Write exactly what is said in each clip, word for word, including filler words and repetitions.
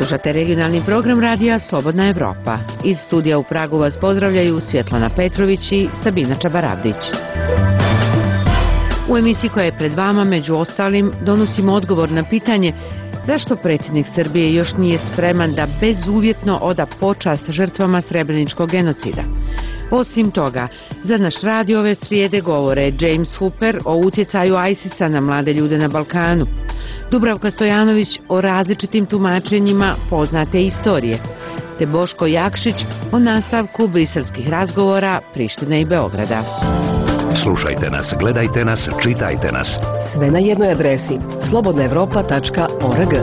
Slušate regionalni program radija Slobodna Evropa. Iz studija u Pragu vas pozdravljaju Svjetlana Petrović i Sabina Čabaravdić. U emisiji koja je pred vama, među ostalim, donosimo odgovor na pitanje zašto predsjednik Srbije još nije spreman da bezuvjetno oda počast žrtvama srebreničkog genocida. Osim toga, za naš radio ove srijede govore James Hooper o utjecaju ISIS-a na mlade ljude na Balkanu, Dubravka Stojanović o različitim tumačenjima poznate istorije, te Boško Jakšić o nastavku briselskih razgovora Prištine i Beograda. Slušajte nas, gledajte nas, čitajte nas. Sve na jednoj adresi slobodna evropa tačka org.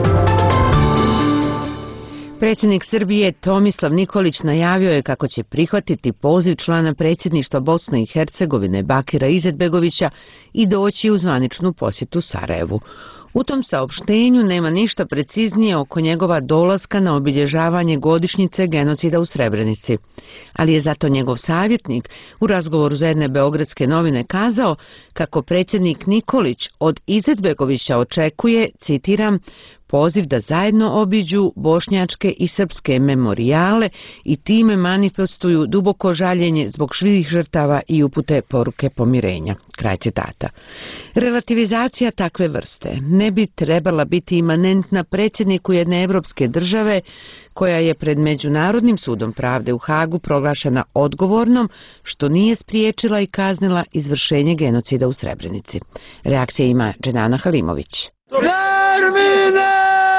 Predsjednik Srbije Tomislav Nikolić najavio je kako će prihvatiti poziv člana predsjedništva Bosne i Hercegovine Bakira Izetbegovića i doći u zvaničnu posjetu Sarajevu. U tom saopštenju nema ništa preciznije oko njegova dolaska na obilježavanje godišnjice genocida u Srebrenici, ali je zato njegov savjetnik u razgovoru za jedne beogradske novine kazao kako predsjednik Nikolić od Izetbegovića očekuje, citiram, poziv da zajedno obiđu bošnjačke i srpske memorijale i time manifestuju duboko žaljenje zbog svih žrtava i upute poruke pomirenja. Kraj citata. Relativizacija takve vrste ne bi trebala biti imanentna predsjedniku jedne evropske države koja je pred Međunarodnim sudom pravde u Hagu proglašena odgovornom što nije spriječila i kaznila izvršenje genocida u Srebrenici. Reakcija ima Dženana Halimović. Termine!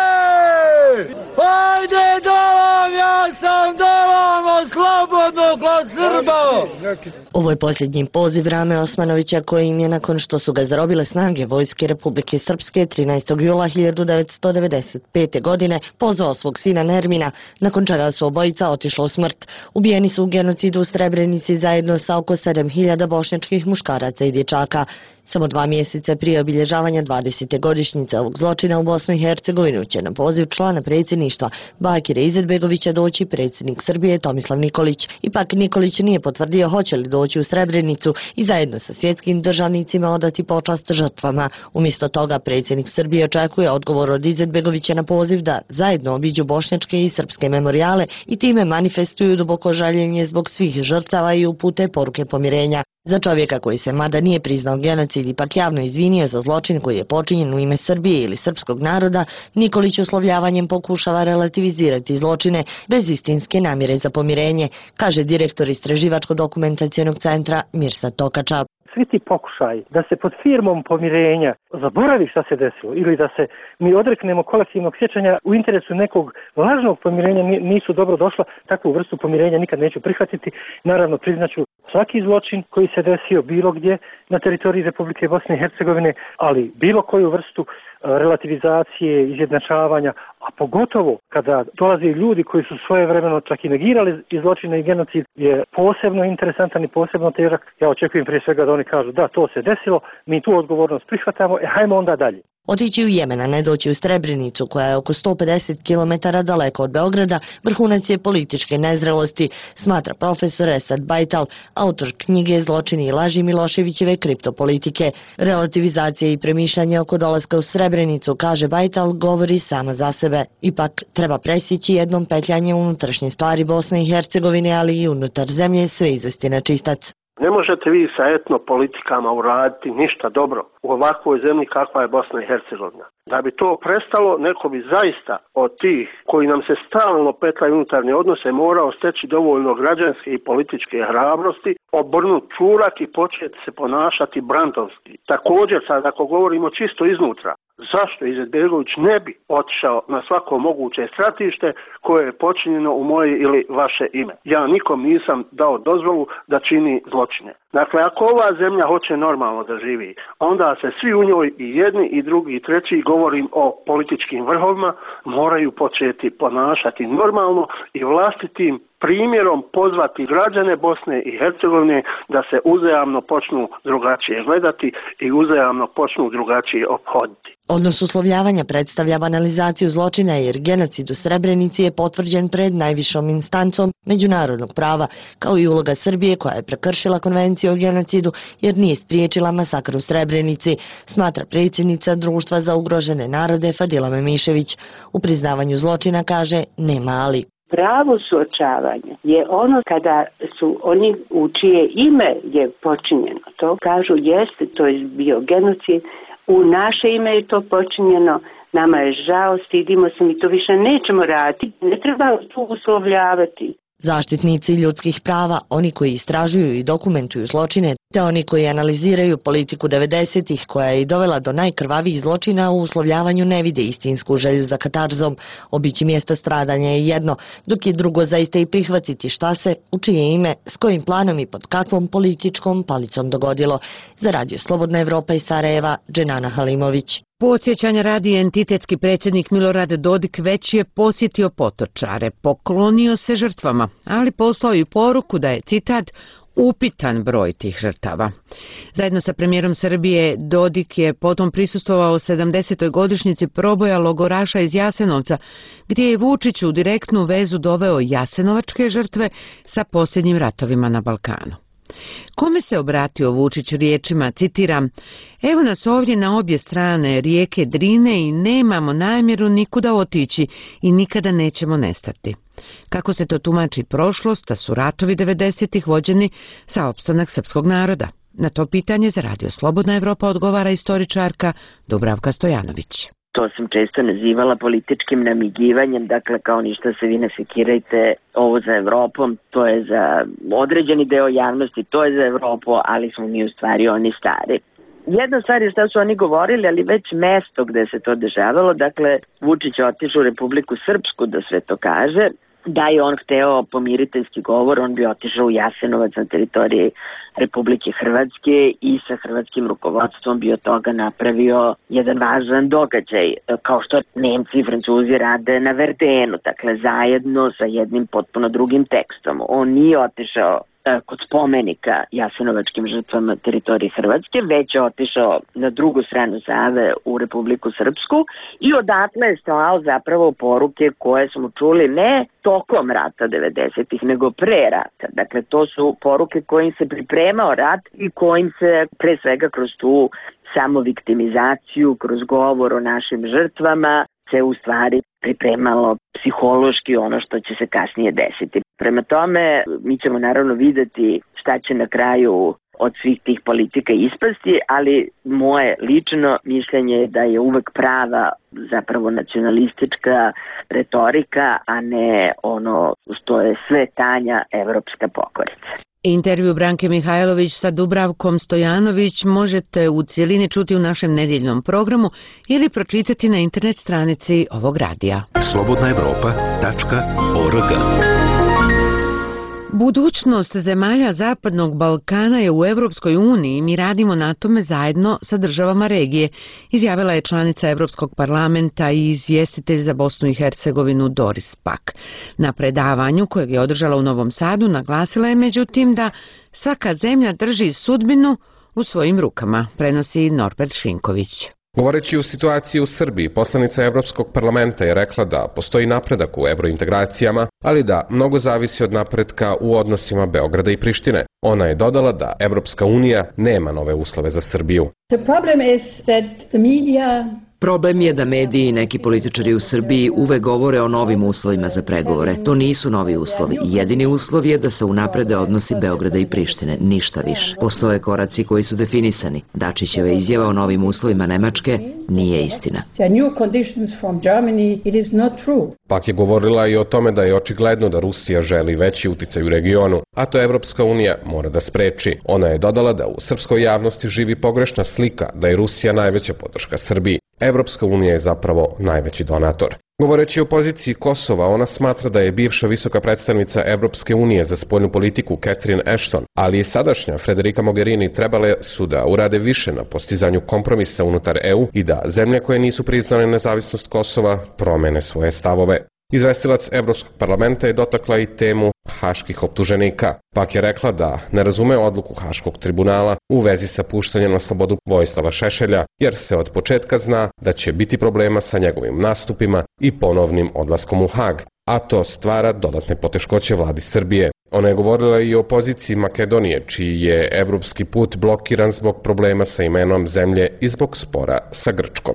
Ajde da vam, ja sam da vam slobodnog od Srba! Ovo je posljednji poziv Rame Osmanovića koji im je nakon što su ga zarobile snage Vojske Republike Srpske trinaestog jula hiljadu devetsto devedeset pete. godine pozvao svog sina Nermina, nakon čega su obojica otišla u smrt. Ubijeni su u genocidu u Srebrenici zajedno sa oko sedam hiljada bošnjačkih muškaraca i dječaka. Samo dva mjeseca prije obilježavanja dvadesete godišnjice ovog zločina u Bosnu i Hercegovinu će na poziv člana predsjedništva Bakira Izetbegovića doći predsjednik Srbije Tomislav Nikolić. Ipak Nikolić nije potvrdio hoće li doći u Srebrenicu i zajedno sa svjetskim državnicima odati počast žrtvama. Umjesto toga predsjednik Srbije očekuje odgovor od Izetbegovića na poziv da zajedno obiđu bošnjačke i srpske memorijale i time manifestuju duboko žaljenje zbog svih žrtava i upute poruke pomirenja. Za čovjeka koji se mada nije priznao genocid ipak javno izvinio za zločin koji je počinjen u ime Srbije ili srpskog naroda, Nikolić uslovljavanjem pokušava relativizirati zločine bez istinske namjere za pomirenje, kaže direktor Istraživačko-dokumentacionog centra Mirsad Tokača. Svi ti pokušaj da se pod firmom pomirenja zaboravi šta se desilo ili da se mi odreknemo kolektivnog sjećanja u interesu nekog lažnog pomirenja nisu dobro došla. Takvu vrstu pomirenja nikad neću prihvatiti. Naravno, priznaću svaki zločin koji se desio bilo gdje na teritoriji Republike Bosne i Hercegovine, ali bilo koju vrstu relativizacije, izjednačavanja, a pogotovo kada dolaze ljudi koji su svojevremeno čak i negirali i zločine i genocid, je posebno interesantan i posebno težak. Ja očekujem prije svega da oni kažu da, to se desilo, mi tu odgovornost prihvatamo, e hajmo onda dalje. Otići u Jemen, a ne doći u Srebrenicu, koja je oko sto pedeset kilometara daleko od Beograda, vrhunac je političke nezrelosti, smatra profesor Esad Bajtal, autor knjige Zločini i laži Miloševićeve kriptopolitike. Relativizacija i premišljanje oko dolaska u Srebrenicu, kaže Bajtal, govori sama za sebe. Ipak treba presjeći jednom petljanje unutrašnje stvari Bosne i Hercegovine, ali i unutar zemlje sve izvesti na čistac. Ne možete vi sa etnopolitikama uraditi ništa dobro u ovakvoj zemlji kakva je Bosna i Hercegovina. Da bi to prestalo, neko bi zaista od tih koji nam se stalno petljaju unutarnje odnose morao steći dovoljno građanske i političke hrabrosti, obrnuti čurak i početi se ponašati brandovski. Također, sad ako govorimo čisto iznutra, zašto Izetbegović ne bi otišao na svako moguće stratište koje je počinjeno u moje ili vaše ime? Ja nikom nisam dao dozvolu da čini zločine. Dakle, ako ova zemlja hoće normalno da živi, onda se svi u njoj, i jedni i drugi i treći, govorim o političkim vrhovima, moraju početi ponašati normalno i vlastitim primjerom pozvati građane Bosne i Hercegovine da se uzajamno počnu drugačije gledati i uzajamno počnu drugačije ophoditi. Odnos uslovljavanja predstavlja banalizaciju zločina jer genocid u Srebrenici je potvrđen pred najvišom instancom međunarodnog prava, kao i uloga Srbije koja je prekršila konvenciju konvenciju o genocidu jer nije spriječila masakr u Srebrenici, smatra predsjednica Društva za ugrožene narode Fadila Memišević. U priznavanju zločina kaže nema ali. Pravo suočavanje je ono kada su oni u čije ime je počinjeno. To kažu jeste, to je bio genocid, u naše ime je to počinjeno, nama je žao, stidimo se, mi to više nećemo raditi, ne treba to uslovljavati. Zaštitnici ljudskih prava, oni koji istražuju i dokumentuju zločine, te oni koji analiziraju politiku devedesetih koja je i dovela do najkrvavijih zločina u uslovljavanju ne vide istinsku želju za katarzom. Obići mjesto stradanja je jedno, dok je drugo zaista i prihvatiti šta se, u čije ime, s kojim planom i pod kakvom političkom palicom dogodilo. Za Radio Slobodna Evropa iz Sarajeva, Dženana Halimović. Podsjećanja radi entitetski predsjednik Milorad Dodik već je posjetio Potočare, poklonio se žrtvama, ali poslao i poruku da je, citat, upitan broj tih žrtava. Zajedno sa premijerom Srbije Dodik je potom prisustvovao sedamdesetoj godišnjici proboja logoraša iz Jasenovca, gdje je Vučić u direktnu vezu doveo jasenovačke žrtve sa posljednjim ratovima na Balkanu. Kome se obratio Vučić riječima, citiram, evo nas ovdje na obje strane rijeke Drine i nemamo namjeru nikuda otići i nikada nećemo nestati. Kako se to tumači prošlost, da su ratovi devedesetih vođeni za opstanak srpskog naroda? Na to pitanje za Radio Slobodna Evropa odgovara istoričarka Dubravka Stojanović. To sam često nazivala političkim namigivanjem, dakle kao ništa se vi ne sekirajte, ovo za Evropom, to je za određeni deo javnosti, to je za Evropu, ali smo mi u stvari oni stari. Jedna stvar je šta su oni govorili, ali već mesto gde se to dešavalo, dakle Vučić je otišao u Republiku Srpsku da sve to kaže, da je on hteo pomiriteljski govor, on bi otišao u Jasenovac na teritoriji Republike Hrvatske i sa hrvatskim rukovodstvom bi od toga napravio jedan važan događaj, kao što Nemci i Francuzi rade na Verdenu, dakle zajedno sa jednim potpuno drugim tekstom. On nije otišao kod spomenika jasenovačkim žrtvama teritorije Hrvatske, već je otišao na drugu stranu Save u Republiku Srpsku i odatle je slao zapravo poruke koje smo čuli ne tokom rata devedesetih, nego pre rata. Dakle, to su poruke kojim se pripremao rat i kojim se pre svega kroz tu samoviktimizaciju, kroz govor o našim žrtvama, se u stvari pripremalo psihološki ono što će se kasnije desiti. Prema tome, mi ćemo naravno videti šta će na kraju od svih tih politika ispasti, ali moje lično mišljenje je da je uvek prava zapravo nacionalistička retorika, a ne ono što je sve tanja evropska pokorica. Intervju Branke Mihajlović sa Dubravkom Stojanović možete u cijelini čuti u našem nedjeljnom programu ili pročitati na internet stranici ovog radija. slobodna evropa tačka org. Budućnost zemalja Zapadnog Balkana je u Europskoj uniji i mi radimo na tome zajedno sa državama regije, izjavila je članica Europskog parlamenta i izvjestitelj za Bosnu i Hercegovinu Doris Pack. Na predavanju kojeg je održala u Novom Sadu naglasila je međutim da svaka zemlja drži sudbinu u svojim rukama, prenosi Norbert Šinković. Govoreći o situaciji u Srbiji, poslanica Evropskog parlamenta je rekla da postoji napredak u evrointegracijama, ali da mnogo zavisi od napretka u odnosima Beograda i Prištine. Ona je dodala da Evropska unija nema nove uslove za Srbiju. The problem is that the media Problem je da mediji i neki političari u Srbiji uvek govore o novim uslovima za pregovore. To nisu novi uslovi. Jedini uslov je da se unaprede odnosi Beograda i Prištine, ništa više. Postoje koraci koji su definisani. Dačićeva izjava o novim uslovima Nemačke nije istina. Pak je govorila i o tome da je očigledno da Rusija želi veći uticaj u regionu, a to Evropska unija mora da spreči. Ona je dodala da u srpskoj javnosti živi pogrešna slika da je Rusija najveća podrška Srbiji. Evropska unija je zapravo najveći donator. Govoreći o poziciji Kosova, ona smatra da je bivša visoka predstavnica Evropske unije za spoljnu politiku Catherine Ashton, ali i sadašnja Federica Mogherini trebale su da urade više na postizanju kompromisa unutar E U i da zemlje koje nisu priznale nezavisnost Kosova promene svoje stavove. Izvestilac Evropskog parlamenta je dotakla i temu haških optuženika. Pak je rekla da ne razume odluku Haškog tribunala u vezi sa puštanjem na slobodu Vojislava Šešelja, jer se od početka zna da će biti problema sa njegovim nastupima i ponovnim odlaskom u Hag. a to stvara dodatne poteškoće vladi Srbije. Ona je govorila i o poziciji Makedonije, čiji je evropski put blokiran zbog problema sa imenom zemlje i zbog spora sa Grčkom.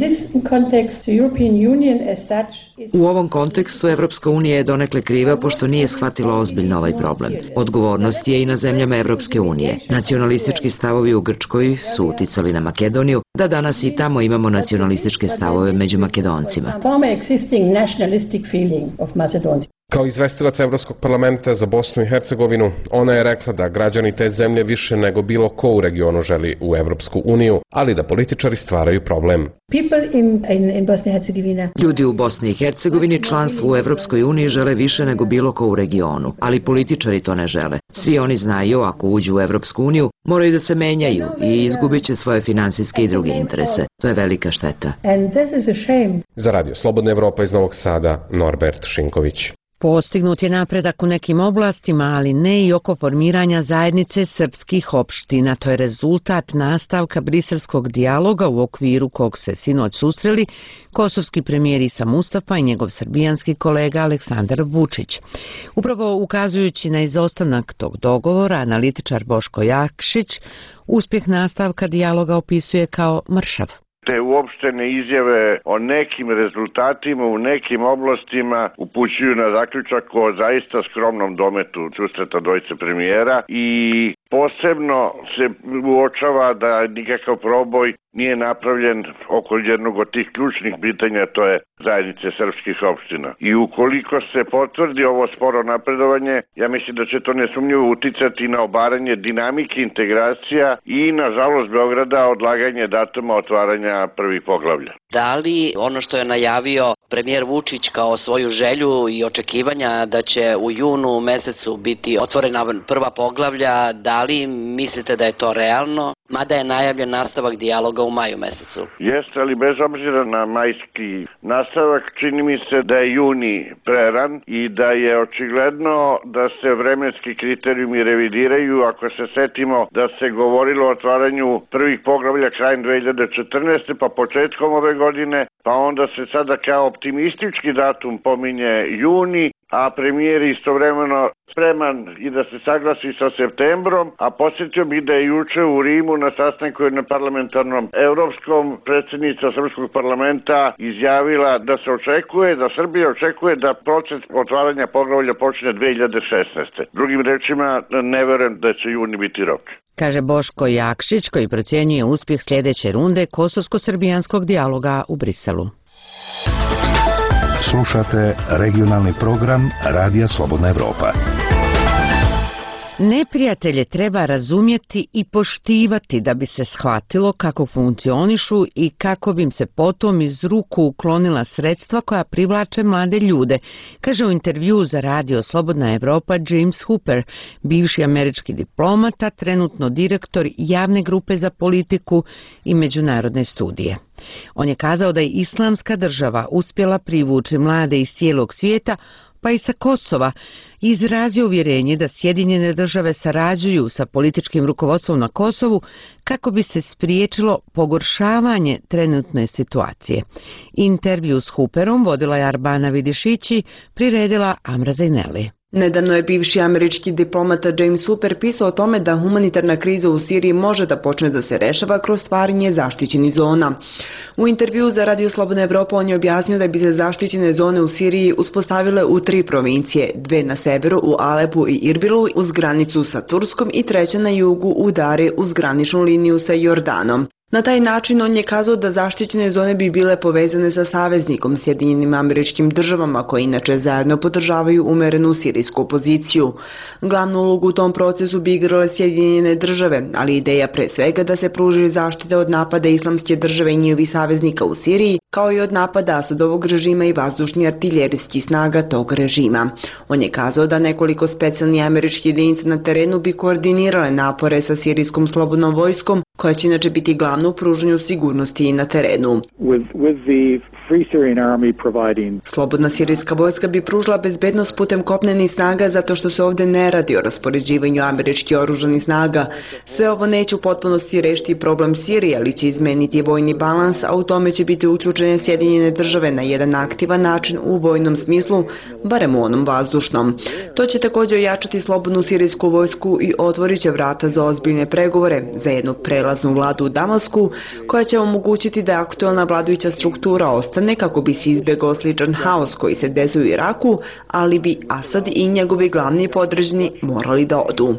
U ovom kontekstu Evropska unija je donekle kriva pošto nije shvatila ozbiljno ovaj problem. Odgovornost je i na zemljama Evropske unije. Nacionalistički stavovi u Grčkoj su uticali na Makedoniju, da danas i tamo imamo nacionalističke stavove među Makedoncima. Kao izvestilac Evropskog parlamenta za Bosnu i Hercegovinu, ona je rekla da građani te zemlje više nego bilo ko u regionu želi u Evropsku uniju, ali da političari stvaraju problem. Ljudi u Bosni i Hercegovini članstvo u Evropskoj uniji žele više nego bilo ko u regionu, ali političari to ne žele. Svi oni znaju, ako uđu u Evropsku uniju, moraju da se menjaju i izgubit će svoje finansijske i druge interese. To je velika šteta. Za Radio Slobodna Evropa iz Novog Sada, Norbert Šinković. Postignut je napredak u nekim oblastima, ali ne i oko formiranja zajednice srpskih opština. To je rezultat nastavka briselskog dijaloga u okviru kog se sinoć susreli kosovski premijer Isa Mustafa i njegov srbijanski kolega Aleksandar Vučić. Upravo ukazujući na izostanak tog dogovora, analitičar Boško Jakšić uspjeh nastavka dijaloga opisuje kao mršav. Te uopštene izjave o nekim rezultatima u nekim oblastima upućuju na zaključak o zaista skromnom dometu susreta dvojice premijera i posebno se uočava da nikakav proboj nije napravljen oko jednog od tih ključnih pitanja, to je zajednice srpskih opština. I ukoliko se potvrdi ovo sporo napredovanje, ja mislim da će to nesumnjivo uticati na obaranje dinamike integracija i, nažalost, Beograda odlaganje datuma otvaranja prvih poglavlja. Da li ono što je najavio premijer Vučić kao svoju želju i očekivanja da će u junu mesecu biti otvorena prva poglavlja, da li mislite da je to realno? Mada je najavljen nastavak dijaloga u maju mesecu. Jeste, ali bez obzira na majski nastavak, čini mi se da je juni preran i da je očigledno da se vremenski kriterijumi revidiraju. Ako se setimo da se govorilo o otvaranju prvih poglavlja krajem dve hiljade četrnaeste. pa početkom ove godine, pa onda se sada kao optimistički datum pominje juni, a premijer istovremeno spreman i da se saglasi sa septembrom, a podsjetio bih da je juče u Rimu na sastanku na parlamentarnom evropskom predsjednica Srpskog parlamenta izjavila da se očekuje, da Srbija očekuje da proces otvaranja poglavlja počne dve hiljade šesnaeste. Drugim rečima, ne verujem da će juni biti rok. Kaže Boško Jakšić, koji procjenjuje uspjeh sljedeće runde kosovsko-srbijanskog dijaloga u Briselu. Slušate regionalni program Radija Slobodna Evropa. Neprijatelje treba razumjeti i poštivati da bi se shvatilo kako funkcionišu i kako bi im se potom iz ruku uklonila sredstva koja privlače mlade ljude, kaže u intervju za Radio Slobodna Evropa James Hooper, bivši američki diplomata, trenutno direktor javne grupe za politiku i međunarodne studije. On je kazao da je Islamska država uspjela privući mlade iz cijelog svijeta, pa i sa Kosova, i izrazio uvjerenje da Sjedinjene države sarađuju sa političkim rukovodstvom na Kosovu kako bi se spriječilo pogoršavanje trenutne situacije. Intervju s Hooperom vodila je Arbana Vidišići, priredila Amra Zajneli. Nedavno je bivši američki diplomata James Hooper pisao o tome da humanitarna kriza u Siriji može da počne da se rešava kroz stvaranje zaštićenih zona. U intervju za Radio Slobodna Evropa on je objasnio da bi se zaštićene zone u Siriji uspostavile u tri provincije, dve na severu u Alepu i Irbilu uz granicu sa Turskom i treća na jugu u Dari uz graničnu liniju sa Jordanom. Na taj način on je kazao da zaštićene zone bi bile povezane sa saveznikom Sjedinjenim Američkim Državama, koje inače zajedno podržavaju umerenu sirijsku opoziciju. Glavnu ulogu u tom procesu bi igrale Sjedinjene Države, ali ideja pre svega da se pruži zaštita od napada Islamske države i njihovih saveznika u Siriji, kao i od napada Asadovog režima i vazdušni artiljerijskih snaga tog režima. On je kazao da nekoliko specijalnih američkih jedinica na terenu bi koordinirale napore sa sirijskom slobodnom vojskom, koja će inače biti glavna glavno u pružanju sigurnosti i na terenu. With, with the Free Syrian Army providing... Slobodna sirijska vojska bi pružila bezbednost putem kopnenih snaga zato što se ovde ne radi o raspoređivanju američkih oružanih snaga. Sve ovo neće u potpunosti rešiti problem Sirije, ali će izmeniti vojni balans, a u tome će biti uključene Sjedinjene države na jedan aktivan način u vojnom smislu, barem u onom vazdušnom. To će također ojačati slobodnu sirijsku vojsku i otvorit će vrata za ozbiljne pregovore za jednu prelaznu vladu u Damasku, koja će omogućiti da aktualna vladajuća struktura ostane kako bi se izbjegao sličan haos koji se desio u Iraku, ali bi Asad i njegovi glavni podređeni morali da odu.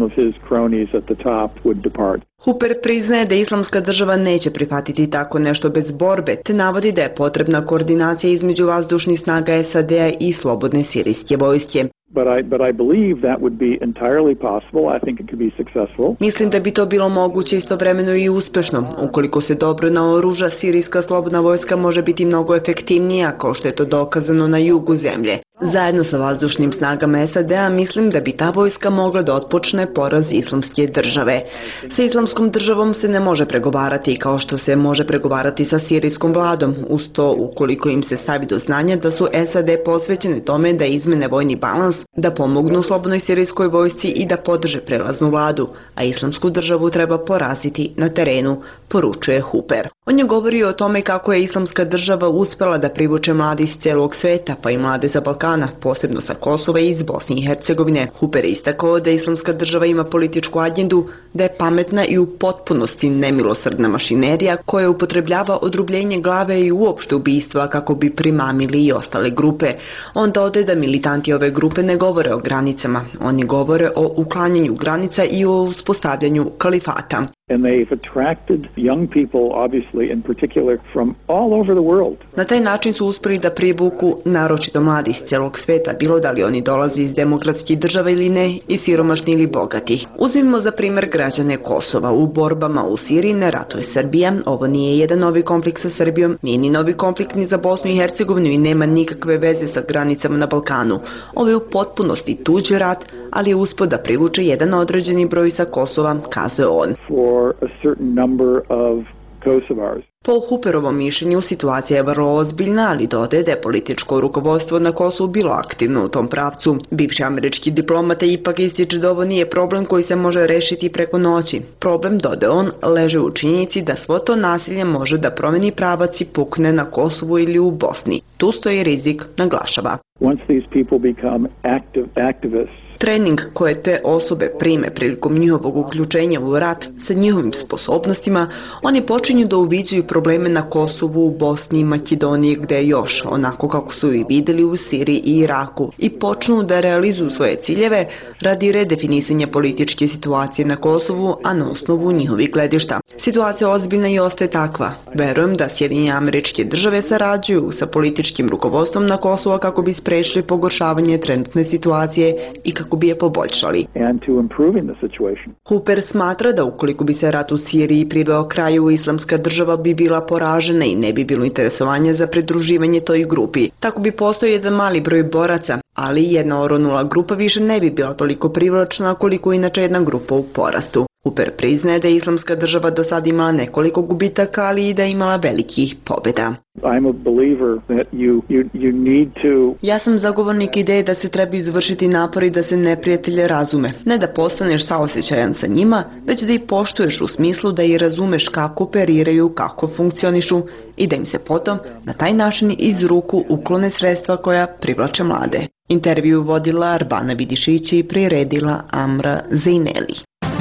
Hooper priznaje da Islamska država neće prihvatiti tako nešto bez borbe, te navodi da je potrebna koordinacija između vazdušnih snaga S A D-a i slobodne sirijske vojske. But I, but I believe that would be entirely possible. I think it could be successful. Mislim da bi to bilo moguće istovremeno i uspešno. Ukoliko se dobro naoruža, sirijska slobodna vojska može biti mnogo efektivnija, kao što je to dokazano na jugu zemlje. Zajedno sa vazdušnim snagama S A D-a mislim da bi ta vojska mogla da otpočne poraz Islamske države. Sa Islamskom državom se ne može pregovarati kao što se može pregovarati sa sirijskom vladom, uz to ukoliko im se stavi do znanja da su S A D posvećene tome da izmene vojni balans, da pomognu slobodnoj sirijskoj vojsci i da podrže prelaznu vladu, a Islamsku državu treba poraziti na terenu, poručuje Hooper. On je govorio o tome kako je Islamska država uspela da privuče mlade iz celog sveta, pa i mlade za Balkana, posebno sa Kosova i iz Bosne i Hercegovine. Hooper je istakao da Islamska država ima političku agendu, da je pametna i u potpunosti nemilosrdna mašinerija koja upotrebljava odrubljenje glave i uopšte ubistva kako bi primamili i ostale grupe. On dodaje da militanti ove grupe ne govore o granicama, oni govore o uklanjanju granica i o uspostavljanju kalifata. And they've attracted young people, obviously, in particular, from all over the world. Na taj način su uspeli da privuku naročito mladi iz celog sveta, bilo da li oni dolaze iz demokratskih država ili ne, i siromašni ili bogati. Uzmimo za primer građane Kosova. U borbama u Siriji ne ratuje Srbija, ovo nije jedan novi konflikt sa Srbijom, nije ni novi konflikt ni za Bosnu i Hercegovinu i nema nikakve veze sa granicama na Balkanu. Ovo je u potpunosti tuđi rat, ali je uspeo da privuče jedan određeni broj sa Kosova, kazuje on. A certain number of Kosovars. Po Hooperovom mišljenju situacija je vrlo ozbiljna, ali dodaje da je političko rukovodstvo na Kosovu bilo aktivno u tom pravcu. Bivši američki diplomata ipak ističe da ovo nije problem koji se može rešiti preko noći. Problem, dodaje on, leže u činjenici da svo to nasilje može da promeni pravac i pukne na Kosovu ili u Bosni. Tu stoji rizik, naglašava. Once these people become active activists, trening koje te osobe prime prilikom njihovog uključenja u rat sa njihovim sposobnostima, oni počinju da uviđaju probleme na Kosovu, u Bosni i Makedoniji gde još, onako kako su i videli u Siriji i Iraku, i počnu da realizuju svoje ciljeve radi redefinisanja političke situacije na Kosovu, a na osnovu njihovih gledišta. Situacija je ozbiljna i ostaje takva. Verujem da Sjedinjene Američke Države sarađuju sa političkim rukovodstvom na Kosovu kako bi sprečili pogoršavanje trenutne situacije i kako bi je poboljšali. Hooper smatra da ukoliko bi se rat u Siriji priveo kraju, Islamska država bi bila poražena i ne bi bilo interesovanja za pridruživanje toj grupi. Tako bi postojao jedan mali broj boraca, ali jedna oronula grupa više ne bi bila toliko privlačna koliko inače jedna grupa u porastu. Hooper priznaje da je Islamska država do sad imala nekoliko gubitaka, ali i da je imala velikih pobjeda. I'm a believer that you, you, you need to... Ja sam zagovornik ideje da se treba izvršiti napori da se neprijatelje razume. Ne da postaneš saosećajan sa njima, već da ih poštuješ u smislu da i razumeš kako operiraju, kako funkcionišu i da im se potom na taj način iz ruku uklone sredstva koja privlače mlade. Intervju vodila Arbana Vidišić i priredila Amra Zeineli.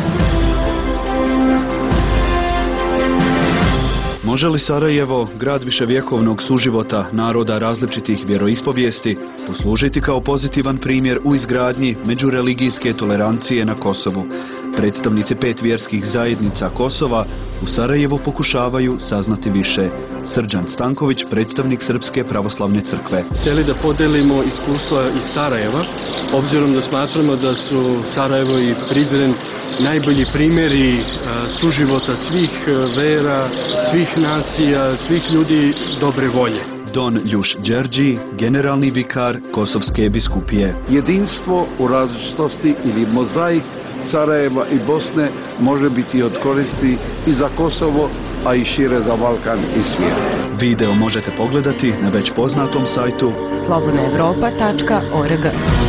Može li Sarajevo, grad viševjekovnog suživota naroda različitih vjeroispovijesti, poslužiti kao pozitivan primjer u izgradnji međureligijske tolerancije na Kosovu? Predstavnici pet vjerskih zajednica Kosova u Sarajevu pokušavaju saznati više. Srđan Stanković, predstavnik Srpske pravoslavne crkve. Htjeli da podelimo iskustva iz Sarajeva, obzirom da smatramo da su Sarajevo i Prizren najbolji primjeri suživota svih vera, svih nacija, svih ljudi dobre volje. Don Ljuš Đerđi, generalni vikar Kosovske biskupije. Jedinstvo u različitosti ili mozaik Sarajeva i Bosne može biti od koristi i za Kosovo a i šire za Balkan i svijet. Video možete pogledati na već poznatom sajtu slobodna evropa tačka org.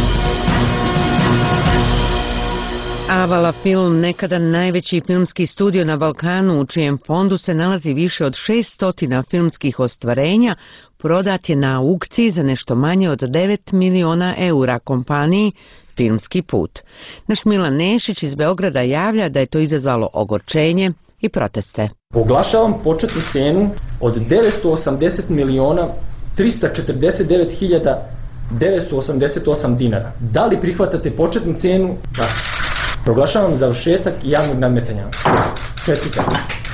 Avala Film, nekada najveći filmski studio na Balkanu, u čijem fondu se nalazi više od šesnaest filmskih ostvarenja, prodat je na aukciji za nešto manje od devet miliona eura kompaniji Filmski put. Naš Milan Nešić iz Beograda javlja da je to izazvalo ogorčenje i proteste. Oglašavam početnu cenu od devetsto osamdeset miliona trista četrdeset devet hiljada devetsto osamdeset osam dinara. Da li prihvatate početnu cenu? Da. Proglašavam završetak javnog nadmetanja. Čestitam.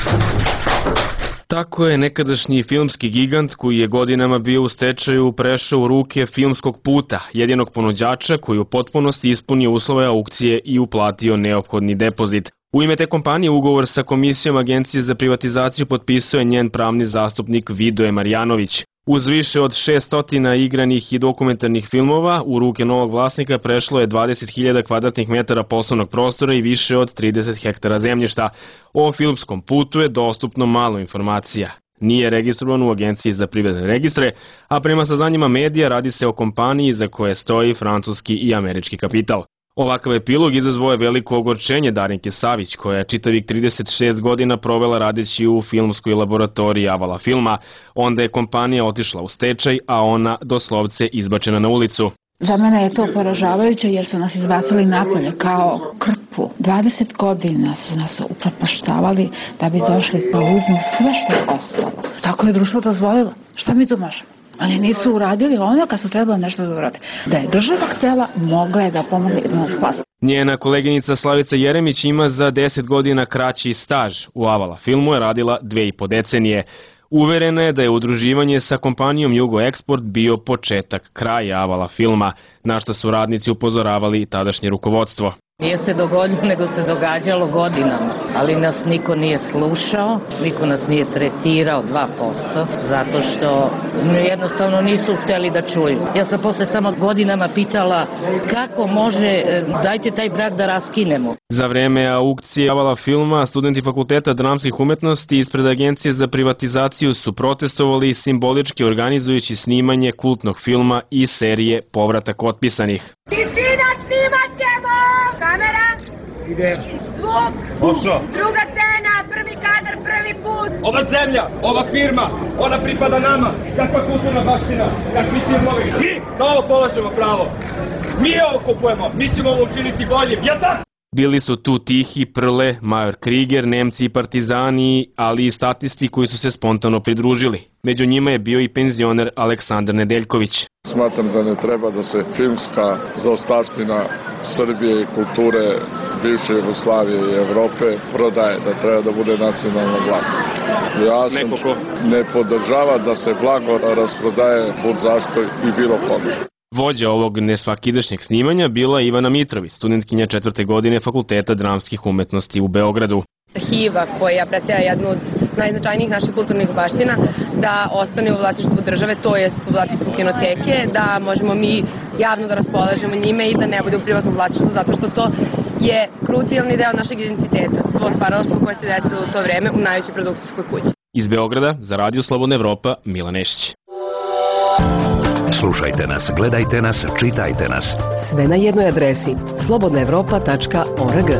Tako je nekadašnji filmski gigant koji je godinama bio u stečaju prešao u ruke Filmskog puta, jedinog ponuđača koji u potpunosti ispunio uslove aukcije i uplatio neophodni depozit. U ime te kompanije ugovor sa Komisijom Agencije za privatizaciju potpisao je njen pravni zastupnik Vidoje Marjanović. Uz više od šesnaest igranih i dokumentarnih filmova, u ruke novog vlasnika prešlo je dvadeset hiljada kvadratnih metara poslovnog prostora i više od trideset hektara zemljišta. O Filmskom putu je dostupno malo informacija. Nije registrovan u Agenciji za privredne registre, a prema saznanjima medija radi se o kompaniji za koje stoji francuski i američki kapital. Ovakav epilog izazvao je veliko ogorčenje Darinke Savić, koja je čitavih trideset šest godina provela radeći u filmskoj laboratoriji Avala Filma. Onda je kompanija otišla u stečaj, a ona doslovce izbačena na ulicu. Za mene je to poražavajuće jer su nas izbacili napolje kao krpu. dvadeset godina su nas upropaštavali da bi došli pa uzmu sve što je ostalo. Tako je društvo dozvolilo. Šta mi tu možemo? Oni nisu uradili ono kad su trebali nešto da urade. Da je država htjela, mogla je da pomogne i da nas spasi. Njena koleginica Slavica Jeremić ima za deset godina kraći staž. U Avala Filmu je radila dve i po decenije. Uverena je da je udruživanje sa kompanijom Jugo Eksport bio početak kraja Avala Filma, na što su radnici upozoravali tadašnje rukovodstvo. Nije se dogodilo, nego se događalo godinama, ali nas niko nije slušao, niko nas nije tretirao dva posto, zato što jednostavno nisu hteli da čuju. Ja sam posle samo godinama pitala kako može, dajte taj brak da raskinemo. Za vreme aukcije Avala Filma, studenti Fakulteta dramskih umetnosti ispred Agencije za privatizaciju su protestovali simbolički organizujući snimanje kultnog filma i serije Povratak otpisanih. Tišina, snimat ćemo! Kamera! Ide. Zvuk! Pošao! Druga scena, prvi kadar, prvi put! Ova zemlja, ova firma, ona pripada nama! Kakva kulturna baština, kakvi filmovi! Mi da ovo polažemo pravo! Mi ovo kupujemo, mi ćemo ovo učiniti boljim, jel tako? Bili su tu Tihi, Prle, Major Kriger, Nemci i Partizani, ali i statisti koji su se spontano pridružili. Među njima je bio i penzioner Aleksandar Nedeljković. Smatram da ne treba da se filmska zaostavština Srbije i kulture bivše Jugoslavije i Evrope prodaje, da treba da bude nacionalno blago. Ja sam ne podržava da se blago rasprodaje bud zašto i bilo kome. Vođa ovog nesvakidašnjeg snimanja bila Ivana Mitrović, studentkinja četvrte godine Fakulteta dramskih umetnosti u Beogradu. Arhiva koja predstavlja jednu od najznačajnijih naših kulturnih baština da ostane u vlasništvu države, to jest u vlasništvu kinoteke, da možemo mi javno da raspolažemo njime i da ne bude u privatnom vlasništvu, zato što to je krucijalni deo našeg identiteta, svo stvaralaštvo koje se desilo u to vreme u najvećoj produkcijskoj kući. Iz Beograda za Radio Slobodna Evropa, Milan Nešić. Slušajte nas, gledajte nas, čitajte nas. Sve na jednoj adresi slobodna evropa tačka org.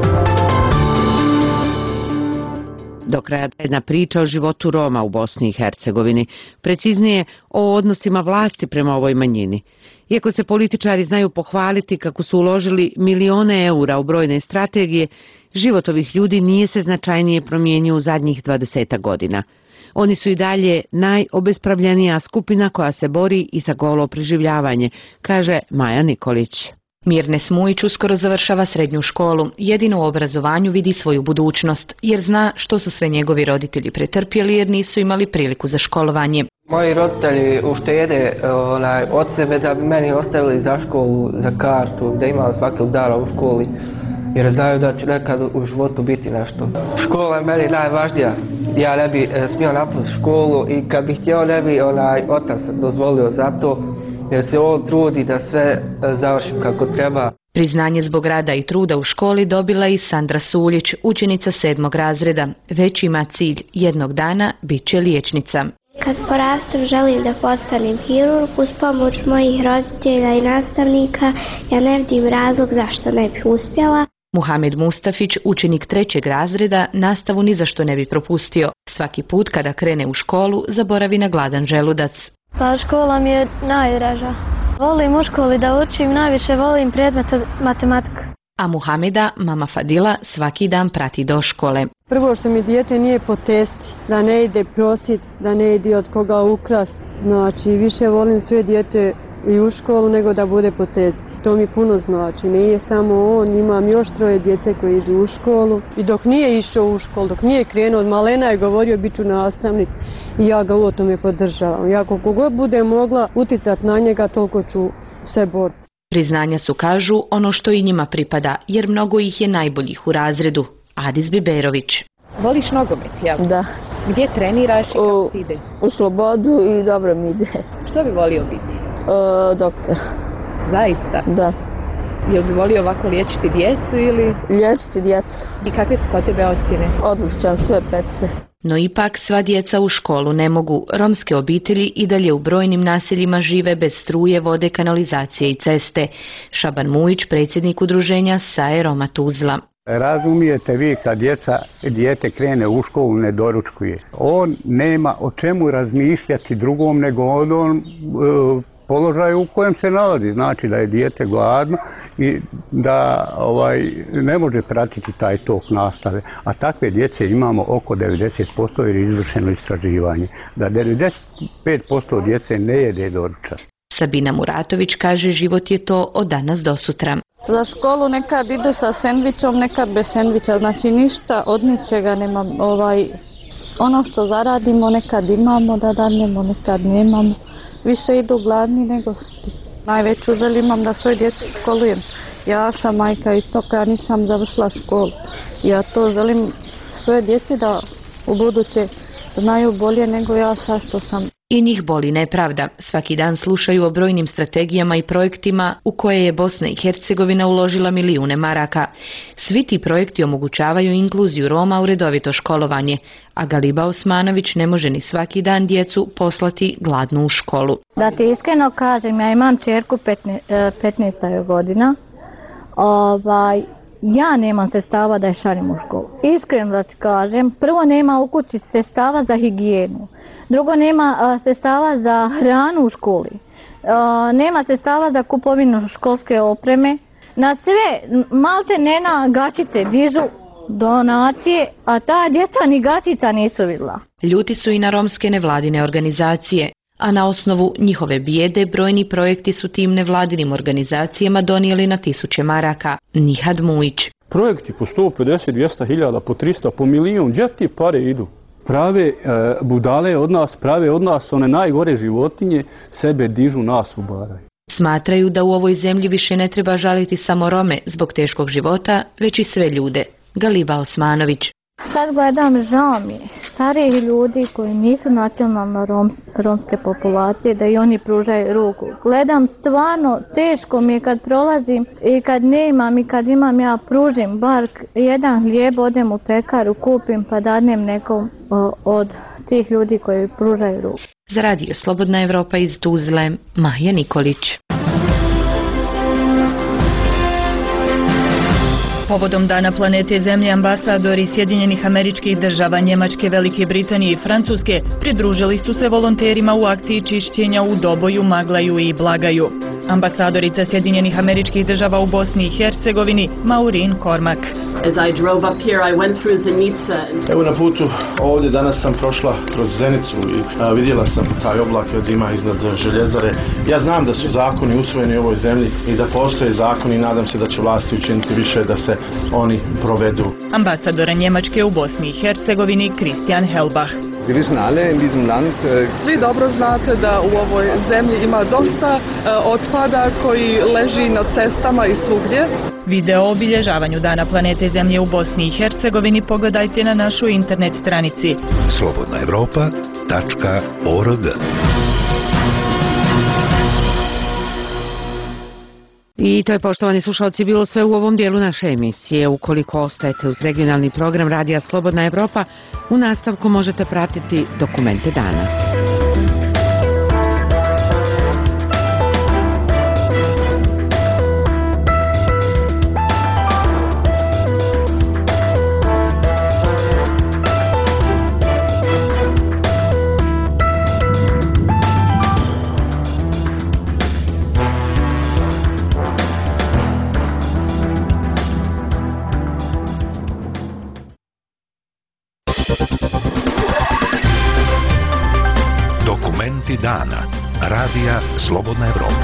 Do kraja jedna priča o životu Roma u Bosni i Hercegovini, preciznije o odnosima vlasti prema ovoj manjini. Iako se političari znaju pohvaliti kako su uložili milione eura u brojne strategije, život ovih ljudi nije se značajnije promijenio u zadnjih dvadesetak godina. Oni su i dalje najobespravljenija skupina koja se bori i za golo preživljavanje, kaže Maja Nikolić. Mirne Smujić uskoro završava srednju školu, jedino u obrazovanju vidi svoju budućnost, jer zna što su sve njegovi roditelji pretrpjeli jer nisu imali priliku za školovanje. Moji roditelji uštede onaj, od sebe da bi meni ostavili za školu, za kartu, da imam svakog dana u školi, jer znaju da će nekad u životu biti nešto. Škola je meni najvažnija. Ja ne bi smio napustiti školu i kad bih htio ne bi onaj otac dozvolio za to, jer se on trudi da sve završim kako treba. Priznanje zbog rada i truda u školi dobila i Sandra Suljić, učenica sedmog razreda. Već ima cilj, jednog dana bit će liječnica. Kad porastem želim da postanem hirurg, uz pomoć mojih roditelja i nastavnika, ja ne vidim razlog zašto ne bi uspjela. Muhamed Mustafić, učenik trećeg razreda, nastavu ni zašto ne bi propustio. Svaki put kada krene u školu, zaboravi na gladan želudac. Pa škola mi je najdraža. Volim u školi da učim, najviše volim predmet matematika. A Muhameda, mama Fadila, svaki dan prati do škole. Prvo što mi dijete nije po testi, da ne ide prosit, da ne ide od koga ukrast. Znači, više volim sve dijete i u školu nego da bude po testi. To mi puno znači. Nije samo on, imam još troje djece koji idu u školu. I dok nije išao u školu, dok nije krenuo, od malena je govorio bit ću nastavnik i ja ga u tome podržavam. Ja koliko god bude mogla uticati na njega, toliko ću se boriti. Priznanja su, kažu, ono što i njima pripada, jer mnogo ih je najboljih u razredu. Adis Biberović. Voliš nogomet, jel? Da. Gdje treniraš i kako ti ide? U Slobodu i dobro mi ide. Što bi volio biti? E, doktor. Zaista? Da. Jel bi volio ovako liječiti djecu ili? Liječiti djecu. I kakve su kod tebe ocjene? Odličan, sve pece. No ipak sva djeca u školu ne mogu. Romske obitelji i dalje u brojnim naseljima žive bez struje, vode, kanalizacije i ceste. Šaban Mujić, predsjednik udruženja Saje Roma Tuzla. Razumijete vi kad djeca, dijete krene u školu, ne doručkuje. On nema o čemu razmišljati drugom nego on, on e, položaju u kojem se nalazi. Znači da je dijete gladno i da ovaj, ne može pratiti taj tok nastave. A takve djece imamo oko devedeset posto jer je izvršeno istraživanje. Da devedeset pet posto djece ne jede doručak. Sabina Muratović kaže život je to od danas do sutra. Za školu nekad idu sa sendvičom, nekad bez sendviča, znači ništa od ničega nemam. Ovaj, ono što zaradimo nekad imamo da dadnemo, nekad nemamo. Više idu gladni nego sti. Najveću želju imam da svoju djecu školujem. Ja sam majka isto koja nisam završila školu. Ja to želim svoje djeci da u buduće znaju bolje nego ja sad što sam. I njih boli nepravda. Svaki dan slušaju o brojnim strategijama i projektima u koje je Bosna i Hercegovina uložila milijune maraka. Svi ti projekti omogućavaju inkluziju Roma u redovito školovanje, a Galiba Osmanović ne može ni svaki dan djecu poslati gladnu u školu. Da ti iskreno kažem, ja imam čerku petnaest godina. Ovaj, ja nemam sredstava da je šaljem u školu. Iskreno da ti kažem, prvo nema u kući sredstava za higijenu. Drugo, nema a, sredstava za hranu u školi, a, nema sredstava za kupovinu školske opreme. Na sve malte ne na gačice dižu donacije, a ta djeca ni gačica nisu vidjela. Ljuti su i na romske nevladine organizacije, a na osnovu njihove bijede brojni projekti su tim nevladinim organizacijama donijeli na tisuće maraka. Nihad Mujić. Projekti po sto pedeset, dvjesto hiljada, po tristo, po milijun, gdje ti pare idu? Prave e, budale od nas, prave od nas one najgore životinje, sebe dižu, nas ubaraju. Smatraju da u ovoj zemlji više ne treba žaliti samo Rome zbog teškog života, već i sve ljude. Galiba Osmanović. Sad gledam, žao mi je starijih ljudi koji nisu nacionalno roms, romske populacije, da i oni pružaju ruku. Gledam, stvarno teško mi je kad prolazim i kad nemam i kad imam, ja pružim bar jedan hlijeb, odem u pekaru, kupim pa dadnem nekom o, od tih ljudi koji pružaju ruku. Za radio Slobodna Evropa iz Tuzle, Maja Nikolić. Povodom Dana planete Zemlje ambasadori Sjedinjenih Američkih Država, Njemačke, Velike Britanije i Francuske pridružili su se volonterima u akciji čišćenja u Doboju, Maglaju i Blagaju. Ambasadorica Sjedinjenih Američkih Država u Bosni i Hercegovini, Maureen Kormak. Evo na putu ovdje danas sam prošla kroz Zenicu i a, vidjela sam taj oblak od dima iznad željezare. Ja znam da su zakoni usvojeni u ovoj zemlji i da postoje zakoni i nadam se da će vlasti učiniti više da se oni provedu. Ambasadora Njemačke u Bosni i Hercegovini Christian Helbach. Svi dobro znate da u ovoj zemlji ima dosta otpada koji leži na cestama i svugdje. Video o obilježavanju Dana planete Zemlje u Bosni i Hercegovini pogledajte na našoj internet stranici slobodna evropa tačka org. I to je, poštovani slušalci, bilo sve u ovom dijelu naše emisije. Ukoliko ostajete uz regionalni program Radija Slobodna Evropa, u nastavku možete pratiti dokumente dana. Dana. Radija Slobodna Evropa.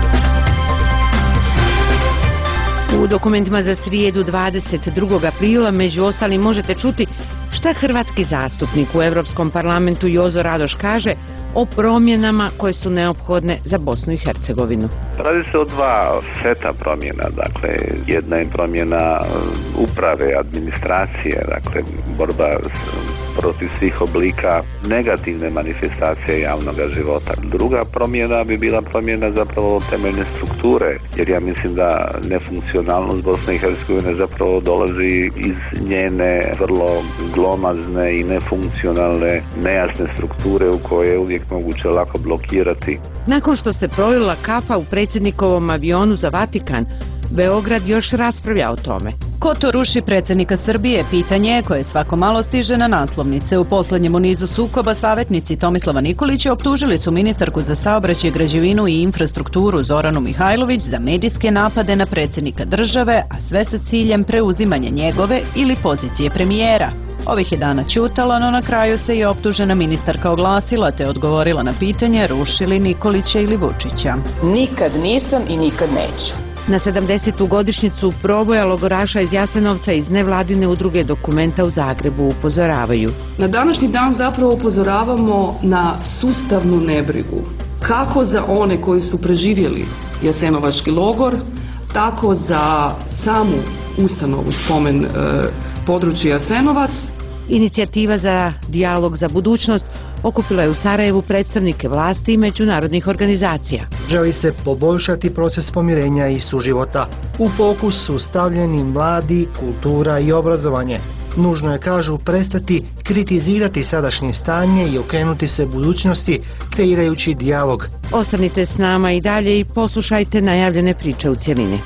U dokumentima za srijedu dvadeset drugog aprila među ostalim možete čuti šta hrvatski zastupnik u Europskom parlamentu Jozo Radoš kaže o promjenama koje su neophodne za Bosnu i Hercegovinu. Radi se o dva seta promjena, dakle jedna je promjena uprave, administracije, dakle borba protiv svih oblika negativne manifestacije javnog života. Druga promjena bi bila promjena zapravo temeljne strukture, jer ja mislim da nefunkcionalnost Bosne i Hercegovine zapravo dolazi iz njene vrlo glomazne i nefunkcionalne, nejasne strukture u koje je uvijek moguće lako blokirati. Nakon što se prolila kafa u predsjednikovom avionu za Vatikan, Beograd još raspravlja o tome. Ko to ruši predsjednika Srbije? Pitanje je koje svako malo stiže na naslovnice. U posljednjem u nizu sukoba savjetnici Tomislava Nikolića optužili su ministarku za saobraćaj, građevinu i infrastrukturu Zoranu Mihajlović za medijske napade na predsjednika države, a sve sa ciljem preuzimanja njegove ili pozicije premijera. Ovih je dana ćutala, no na kraju se i optužena ministarka oglasila te odgovorila na pitanje ruši li Nikolića ili Vučića. Nikad nisam i nikad neću. Na sedamdesetu godišnjicu proboja logoraša iz Jasenovca iz nevladine udruge Dokumenta u Zagrebu upozoravaju. Na današnji dan zapravo upozoravamo na sustavnu nebrigu. Kako za one koji su preživjeli Jasenovački logor, tako za samu ustanovu spomen e, područja Jasenovac. Inicijativa za dijalog za budućnost okupila je u Sarajevu predstavnike vlasti i međunarodnih organizacija. Želi se poboljšati proces pomirenja i suživota. U fokus su stavljeni mladi, kultura i obrazovanje. Nužno je, kažu, prestati kritizirati sadašnje stanje i okrenuti se budućnosti, kreirajući dijalog. Ostanite s nama i dalje i poslušajte najavljene priče u cjelini.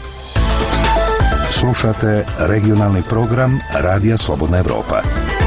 Slušate regionalni program Radija Slobodna Evropa.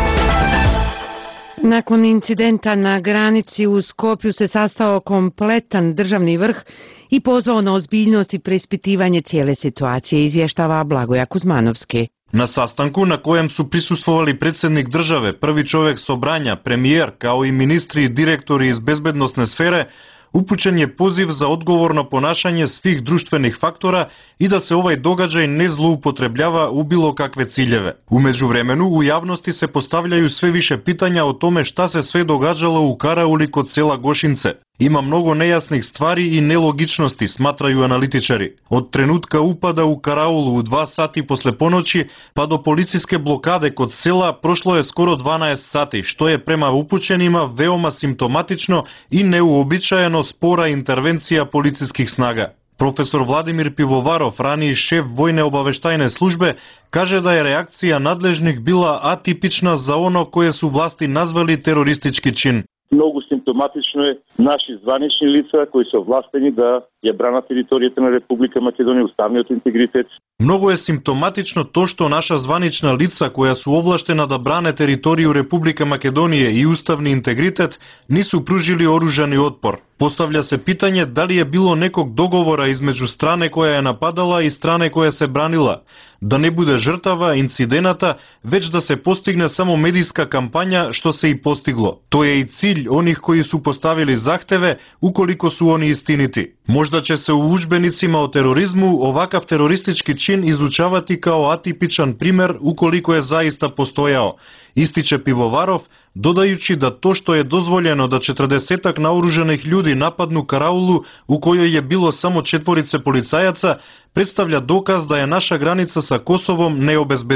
Nakon incidenta na granici u Skopju se sastao kompletan državni vrh i pozvao na ozbiljnost i preispitivanje cijele situacije, izvještava Blagoja Kuzmanovski. Na sastanku na kojem su prisustvovali predsjednik države, prvi čovjek Sobranja, premijer, kao i ministri i direktori iz bezbednosne sfere, upućen je poziv za odgovorno ponašanje svih društvenih faktora i da se ovaj događaj ne zloupotrebljava u bilo kakve ciljeve. U međuvremenu u javnosti se postavljaju sve više pitanja o tome šta se sve događalo u karauli kod sela Gošince. Ima mnogo nejasnih stvari i nelogičnosti, smatraju analitičari. Od trenutka upada u karaulu u dva sati posle ponoći pa do policijske blokade kod sela prošlo je skoro dvanaest sati, što je prema upućenima veoma simptomatično i neuobičajeno spora intervencija policijskih snaga. Profesor Vladimir Pivovarov, raniji šef vojne obaveštajne službe, kaže da je reakcija nadležnih bila atipična za ono koje su vlasti nazvali teroristički čin. Mnogo simptomatično je naši zvanični lica koji su ovlasteni da je brana teritoriјата на Република Македонија, уставниот интегритет. Mnogo je simptomatično to što naša zvanična lica koja su ovlaštena da brane teritoriju Republike Makedonije i ustavni integritet nisu pružili oružani otpor. Postavlja se pitanje da li je bilo nekog dogovora između strane koja je napadala i strane koja se branila, da ne bude žrtava, incidenata, već da se postigne samo medijska kampanja, što se i postiglo. To je i cilj onih koji su postavili zahteve, ukoliko su oni istiniti. Možda će se u udžbenicima o terorizmu ovakav teroristički čin izučavati kao atipičan primjer ukoliko je zaista postojao, ističe Pivovarov, dodajući da to što je dozvoljeno da četrdesetak naoružanih ljudi napadnu karaulu u kojoj je bilo samo četvorice policajaca, predstavlja dokaz da je naša granica sa Kosovom neobezbeđena.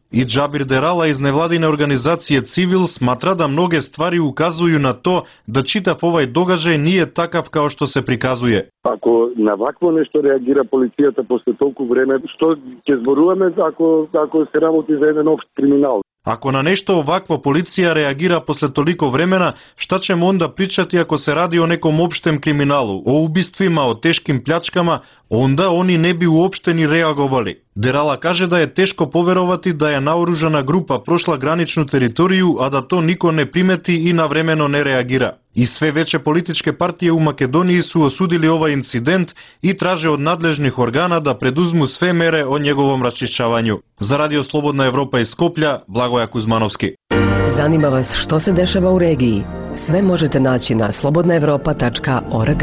I Džabir Derala iz nevladine organizacije Civil smatra da mnoge stvari ukazuju na to da čitav ovaj događaj nije takav kao što se prikazuje. Ako na ovakvo nešto reagira policijata posle toliko vreme, što će zborujeme ako, ako se ramoti za jedan opšt kriminal? Ako na nešto ovakvo policija reagira posle toliko vremena, šta ćemo onda pričati ako se radi o nekom opštem kriminalu, o ubistvima, o teškim pljačkama, onda oni ne bi uopšte ni reagovali. Derala kaže da je teško poverovati da je naoružana grupa prošla graničnu teritoriju, a da to niko ne primeti i navremeno ne reagira. I sve veće političke partije u Makedoniji su osudili ovaj incident i traže od nadležnih organa da preduzmu sve mere o njegovom raščišćavanju. Za Radio Slobodna Evropa iz Skoplja, Blagoja Kuzmanovski. Zanima vas što se dešava u regiji? Sve možete naći na slobodna evropa tačka org.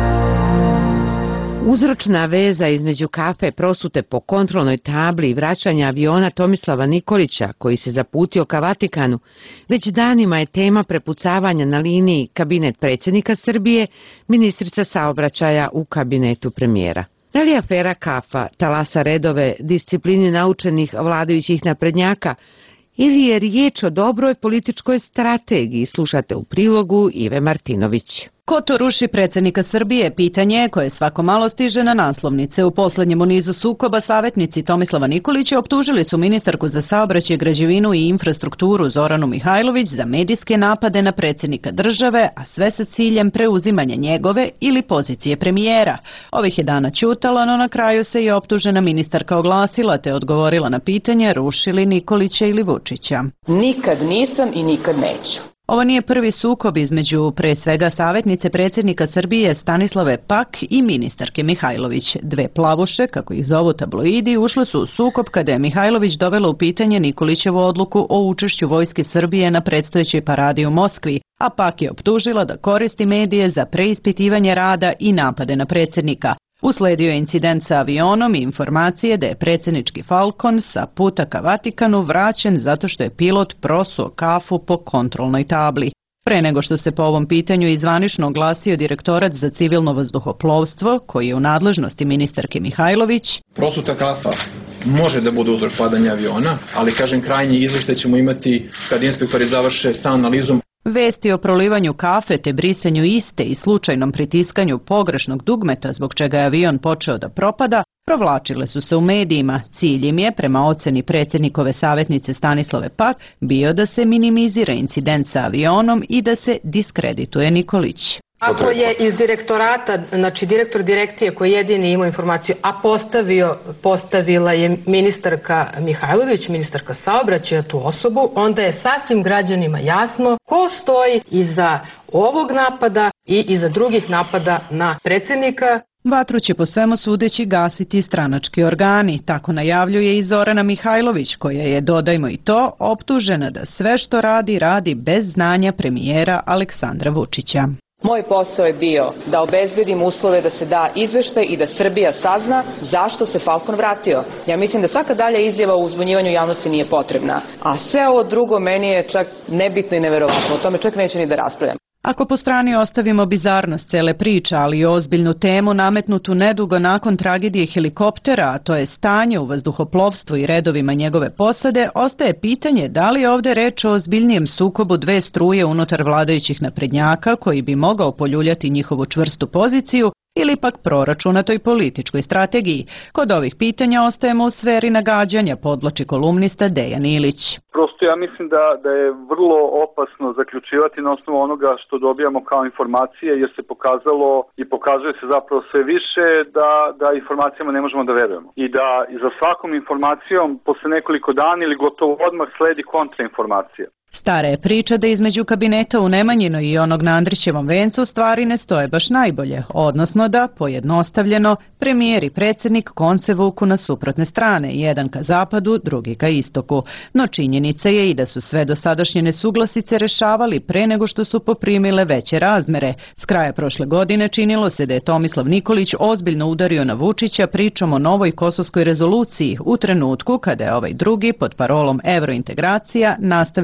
Uzročna veza između kafe prosute po kontrolnoj tabli i vraćanja aviona Tomislava Nikolića, koji se zaputio ka Vatikanu, već danima je tema prepucavanja na liniji kabinet predsjednika Srbije, ministrica saobraćaja u kabinetu premijera. Da li afera kafa talasa redove disciplini naučenih vladajućih naprednjaka ili je riječ o dobroj političkoj strategiji, slušate u prilogu Ive Martinović. Ko to ruši predsjednika Srbije? Pitanje je koje svako malo stiže na naslovnice. U posljednjem nizu sukoba savjetnici Tomislava Nikolića optužili su ministarku za saobraćaj, građevinu i infrastrukturu Zoranu Mihajlović za medijske napade na predsjednika države, a sve sa ciljem preuzimanja njegove ili pozicije premijera. Ovih je dana ćutala, no na kraju se i optužena ministarka oglasila te odgovorila na pitanje rušili Nikolića ili Vučića. Nikad nisam i nikad neću. Ovo nije prvi sukob između pre svega savjetnice predsjednika Srbije Stanislave Pak i ministarke Mihajlović. Dve plavuše, kako ih zovu tabloidi, ušle su u sukob kada je Mihajlović dovela u pitanje Nikolićevu odluku o učešću vojske Srbije na predstojećoj paradi u Moskvi, a Pak je optužila da koristi medije za preispitivanje rada i napade na predsjednika. Usledio je incident sa avionom i informacije da je predsjednički Falcon sa puta ka Vatikanu vraćen zato što je pilot prosuo kafu po kontrolnoj tabli. Pre nego što se po ovom pitanju i zvanično oglasio direktorat za civilno vazduhoplovstvo, koji je u nadležnosti ministarke Mihajlović. Prosuta kafa može da bude uzrok padanja aviona, ali kažem krajnji izveštaj ćemo imati kad inspektori završe sa analizom. Vesti o prolivanju kafe te brisanju iste i slučajnom pritiskanju pogrešnog dugmeta zbog čega je avion počeo da propada, provlačile su se u medijima. Cilj im je, prema oceni predsjednikove savjetnice Stanislave Pak, bio da se minimizira incident sa avionom i da se diskredituje Nikolić. Ako je iz direktorata, znači direktor direkcije koji jedini imao informaciju, a postavio, postavila je ministarka Mihajlović, ministarka saobraćaja, tu osobu, onda je sasvim građanima jasno ko stoji iza ovog napada i iza drugih napada na predsjednika. Vatru će po svemu sudeći gasiti stranački organi, tako najavljuje i Zorana Mihajlović, koja je, dodajmo i to, optužena da sve što radi, radi bez znanja premijera Aleksandra Vučića. Moj posao je bio da obezbedim uslove da se da izveštaj i da Srbija sazna zašto se Falcon vratio. Ja mislim da svaka dalja izjava o uzbunjivanju javnosti nije potrebna, a sve ovo drugo meni je čak nebitno i neverovatno, o tome čak neću ni da raspravljam. Ako po strani ostavimo bizarnost cele priče, ali i ozbiljnu temu nametnutu nedugo nakon tragedije helikoptera, a to je stanje u vazduhoplovstvu i redovima njegove posade, ostaje pitanje da li je ovdje reč o ozbiljnijem sukobu dve struje unutar vladajućih naprednjaka koji bi mogao poljuljati njihovu čvrstu poziciju ili pak proračunatoj političkoj strategiji. Kod ovih pitanja ostajemo u sferi nagađanja, podvlači kolumnista Dejan Ilić. Prosto ja mislim da, da je vrlo opasno zaključivati na osnovu onoga što dobijamo kao informacije, jer se pokazalo i pokazuje se zapravo sve više da, da informacijama ne možemo da verujemo. I da za svakom informacijom posle nekoliko dana ili gotovo odmah sledi kontrainformacija. Stara je priča da između kabineta u Nemanjinoj i onog na Andrićevom vencu stvari ne stoje baš najbolje, odnosno da, pojednostavljeno, premijer i predsjednik konce vuku na suprotne strane, jedan ka zapadu, drugi ka istoku. No činjenica je i da su sve dosadašnje nesuglasice rešavali pre nego što su poprimile veće razmere. S kraja prošle godine činilo se da je Tomislav Nikolić ozbiljno udario na Vučića pričom o novoj kosovskoj rezoluciji u trenutku kada je ovaj drugi pod parolom evrointegracija nastavlja briselski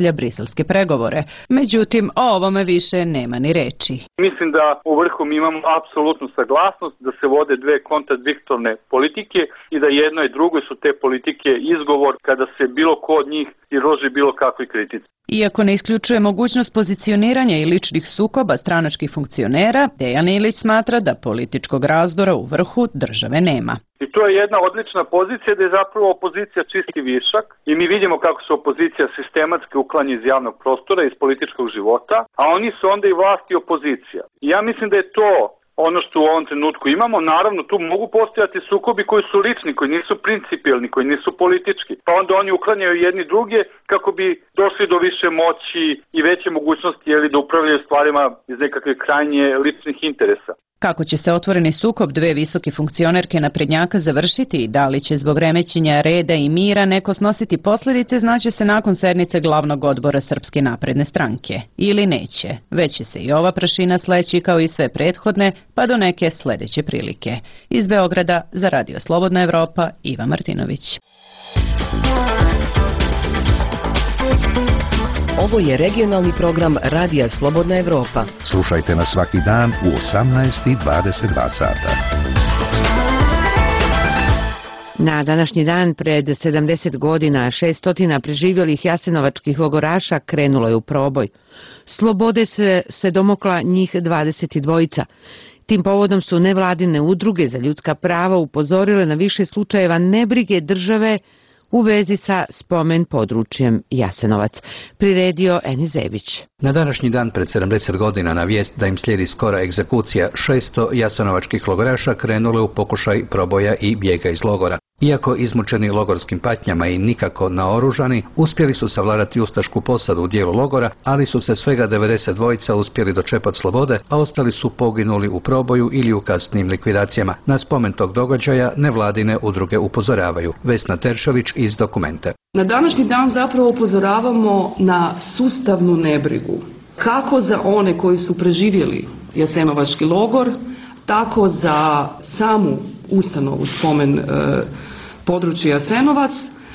briselske pregovore. Međutim, o ovome više nema ni reči. Mislim da u vrhu mi imamo apsolutnu saglasnost da se vode dve kontradiktorne politike i da jedno i drugo su te politike izgovor kada se bilo ko od njih izloži bilo kakvoj kritici. Iako ne isključuje mogućnost pozicioniranja i ličnih sukoba stranačkih funkcionera, Dejan Ilić smatra da političkog razdora u vrhu države nema. I to je jedna odlična pozicija da je zapravo opozicija čisti višak i mi vidimo kako se opozicija sistematski uklanja iz javnog prostora, iz političkog života, a oni su onda i vlast i opozicija. I ja mislim da je to ono što u ovom trenutku imamo. Naravno, tu mogu postojati sukobi koji su lični, koji nisu principijelni, koji nisu politički. Pa onda oni uklanjaju jedni druge kako bi došli do više moći i veće mogućnosti jeli, da upravljaju stvarima iz nekakve krajnje ličnih interesa. Kako će se otvoreni sukob dve visoke funkcionerke naprednjaka završiti i da li će zbog remećenja reda i mira neko snositi posljedice, znaće se nakon sednice glavnog odbora Srpske napredne stranke. Ili neće. Već će se i ova prašina sleći kao i sve prethodne, pa do neke sljedeće prilike. Iz Beograda za Radio Slobodna Evropa, Iva Martinović. Ovo je regionalni program Radija Slobodna Evropa. Slušajte nas svaki dan u osamnaest i dvadeset dva sata. Na današnji dan pred sedamdeset godina šeststo preživjelih jasenovačkih logoraša krenulo je u proboj. Slobode se, se domokla njih dvadeset dva. Tim povodom su nevladine udruge za ljudska prava upozorile na više slučajeva nebrige države u vezi sa spomen područjem Jasenovac. Priredio Eni Zebić. Na današnji dan pred sedamdeset godina na vijest da im slijedi skora egzekucija šeststo jasenovačkih logoraša krenulo je u pokušaj proboja i bijega iz logora. Iako izmučeni logorskim patnjama i nikako naoružani, uspjeli su savladati ustašku posadu u dijelu logora, ali su se svega devedeset dva uspjeli dočepati slobode, a ostali su poginuli u proboju ili u kasnim likvidacijama. Na spomen tog događaja nevladine udruge upozoravaju. Vesna Teršelić iz Dokumente. Na današnji dan zapravo upozoravamo na sustavnu nebrigu. Kako za one koji su preživjeli jasenovački logor, tako za samu ustanovu spomen e, područja Jasenovac,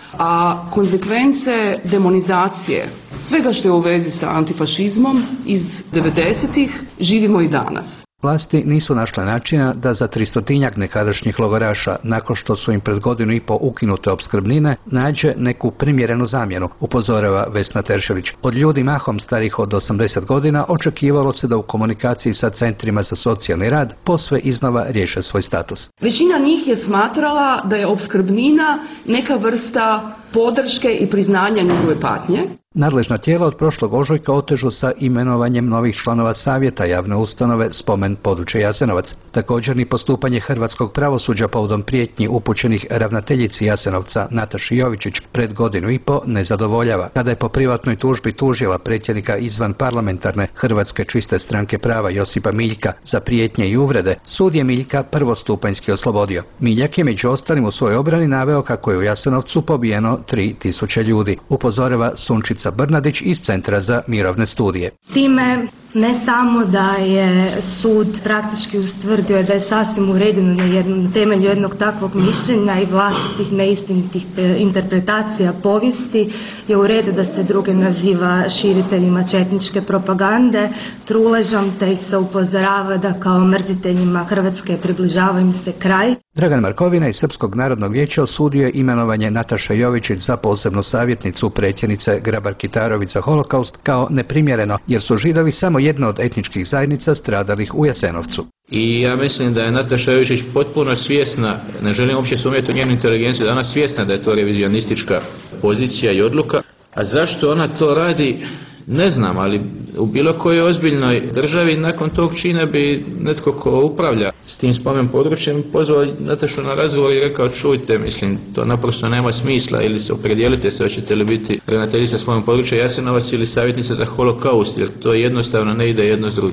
a konzekvence demonizacije svega što je u vezi sa antifašizmom iz devedesetih živimo i danas. Vlasti nisu našle načina da za tristotinjak nekadašnjih logoraša, nakon što su im pred godinu i po ukinute opskrbnine, nađe neku primjerenu zamjenu, upozorava Vesna Teršelić. Od ljudi mahom starih od osamdeset godina očekivalo se da u komunikaciji sa centrima za socijalni rad posve iznova riješe svoj status. Većina njih je smatrala da je opskrbnina neka vrsta podrške i priznanja njihove patnje. Nadležna tijela od prošlog ožujka otežu sa imenovanjem novih članova savjeta javne ustanove spomen područje Jasenovac. Također ni postupanje hrvatskog pravosuđa povodom prijetnji upućenih ravnateljici Jasenovca Nataši Jovičić pred godinu i po ne zadovoljava. Kada je po privatnoj tužbi tužila predsjednika izvan parlamentarne Hrvatske čiste stranke prava Josipa Miljka za prijetnje i uvrede, sud je Miljka prvostupanjski oslobodio. Miljak je među ostalim u svojoj obrani naveo kako je u Jasenovcu pobijeno tri tisuće ljudi. Upozorava Sunčica Brnadić iz Centra za mirovne studije. Time ne samo da je sud praktički ustvrdio da je sasvim u redu na, jednom, na temelju jednog takvog mišljenja i vlastitih neistinitih interpretacija povijesti, je u redu da se druge naziva širiteljima četničke propagande, truležom, te se upozorava da kao mrziteljima Hrvatske približava im se kraj. Dragan Markovina iz Srpskog narodnog vijeća osudio je imenovanje Nataše Jovičić za posebnu savjetnicu predsjednice Grabar-Kitarović za holokaust kao neprimjereno, jer su Židovi samo jedna od etničkih zajednica stradalih u Jasenovcu. I ja mislim da je Nataša Jovičić potpuno svjesna, ne želim uopće sumnjati u njenu inteligenciju, da ona svjesna da je to revizionistička pozicija i odluka. A zašto ona to radi? Ne znam, ali u bilo kojoj ozbiljnoj državi nakon tog čina bi netko ko upravlja s tim spomen područjem pozvao Natašu na razgovor i rekao čujte, mislim, to naprosto nema smisla, ili se opredijelite se, hoćete li biti ravnateljica spomen područja Jasenovac ili savjetnica za holokaust, jer to jednostavno ne ide jedno s drugim.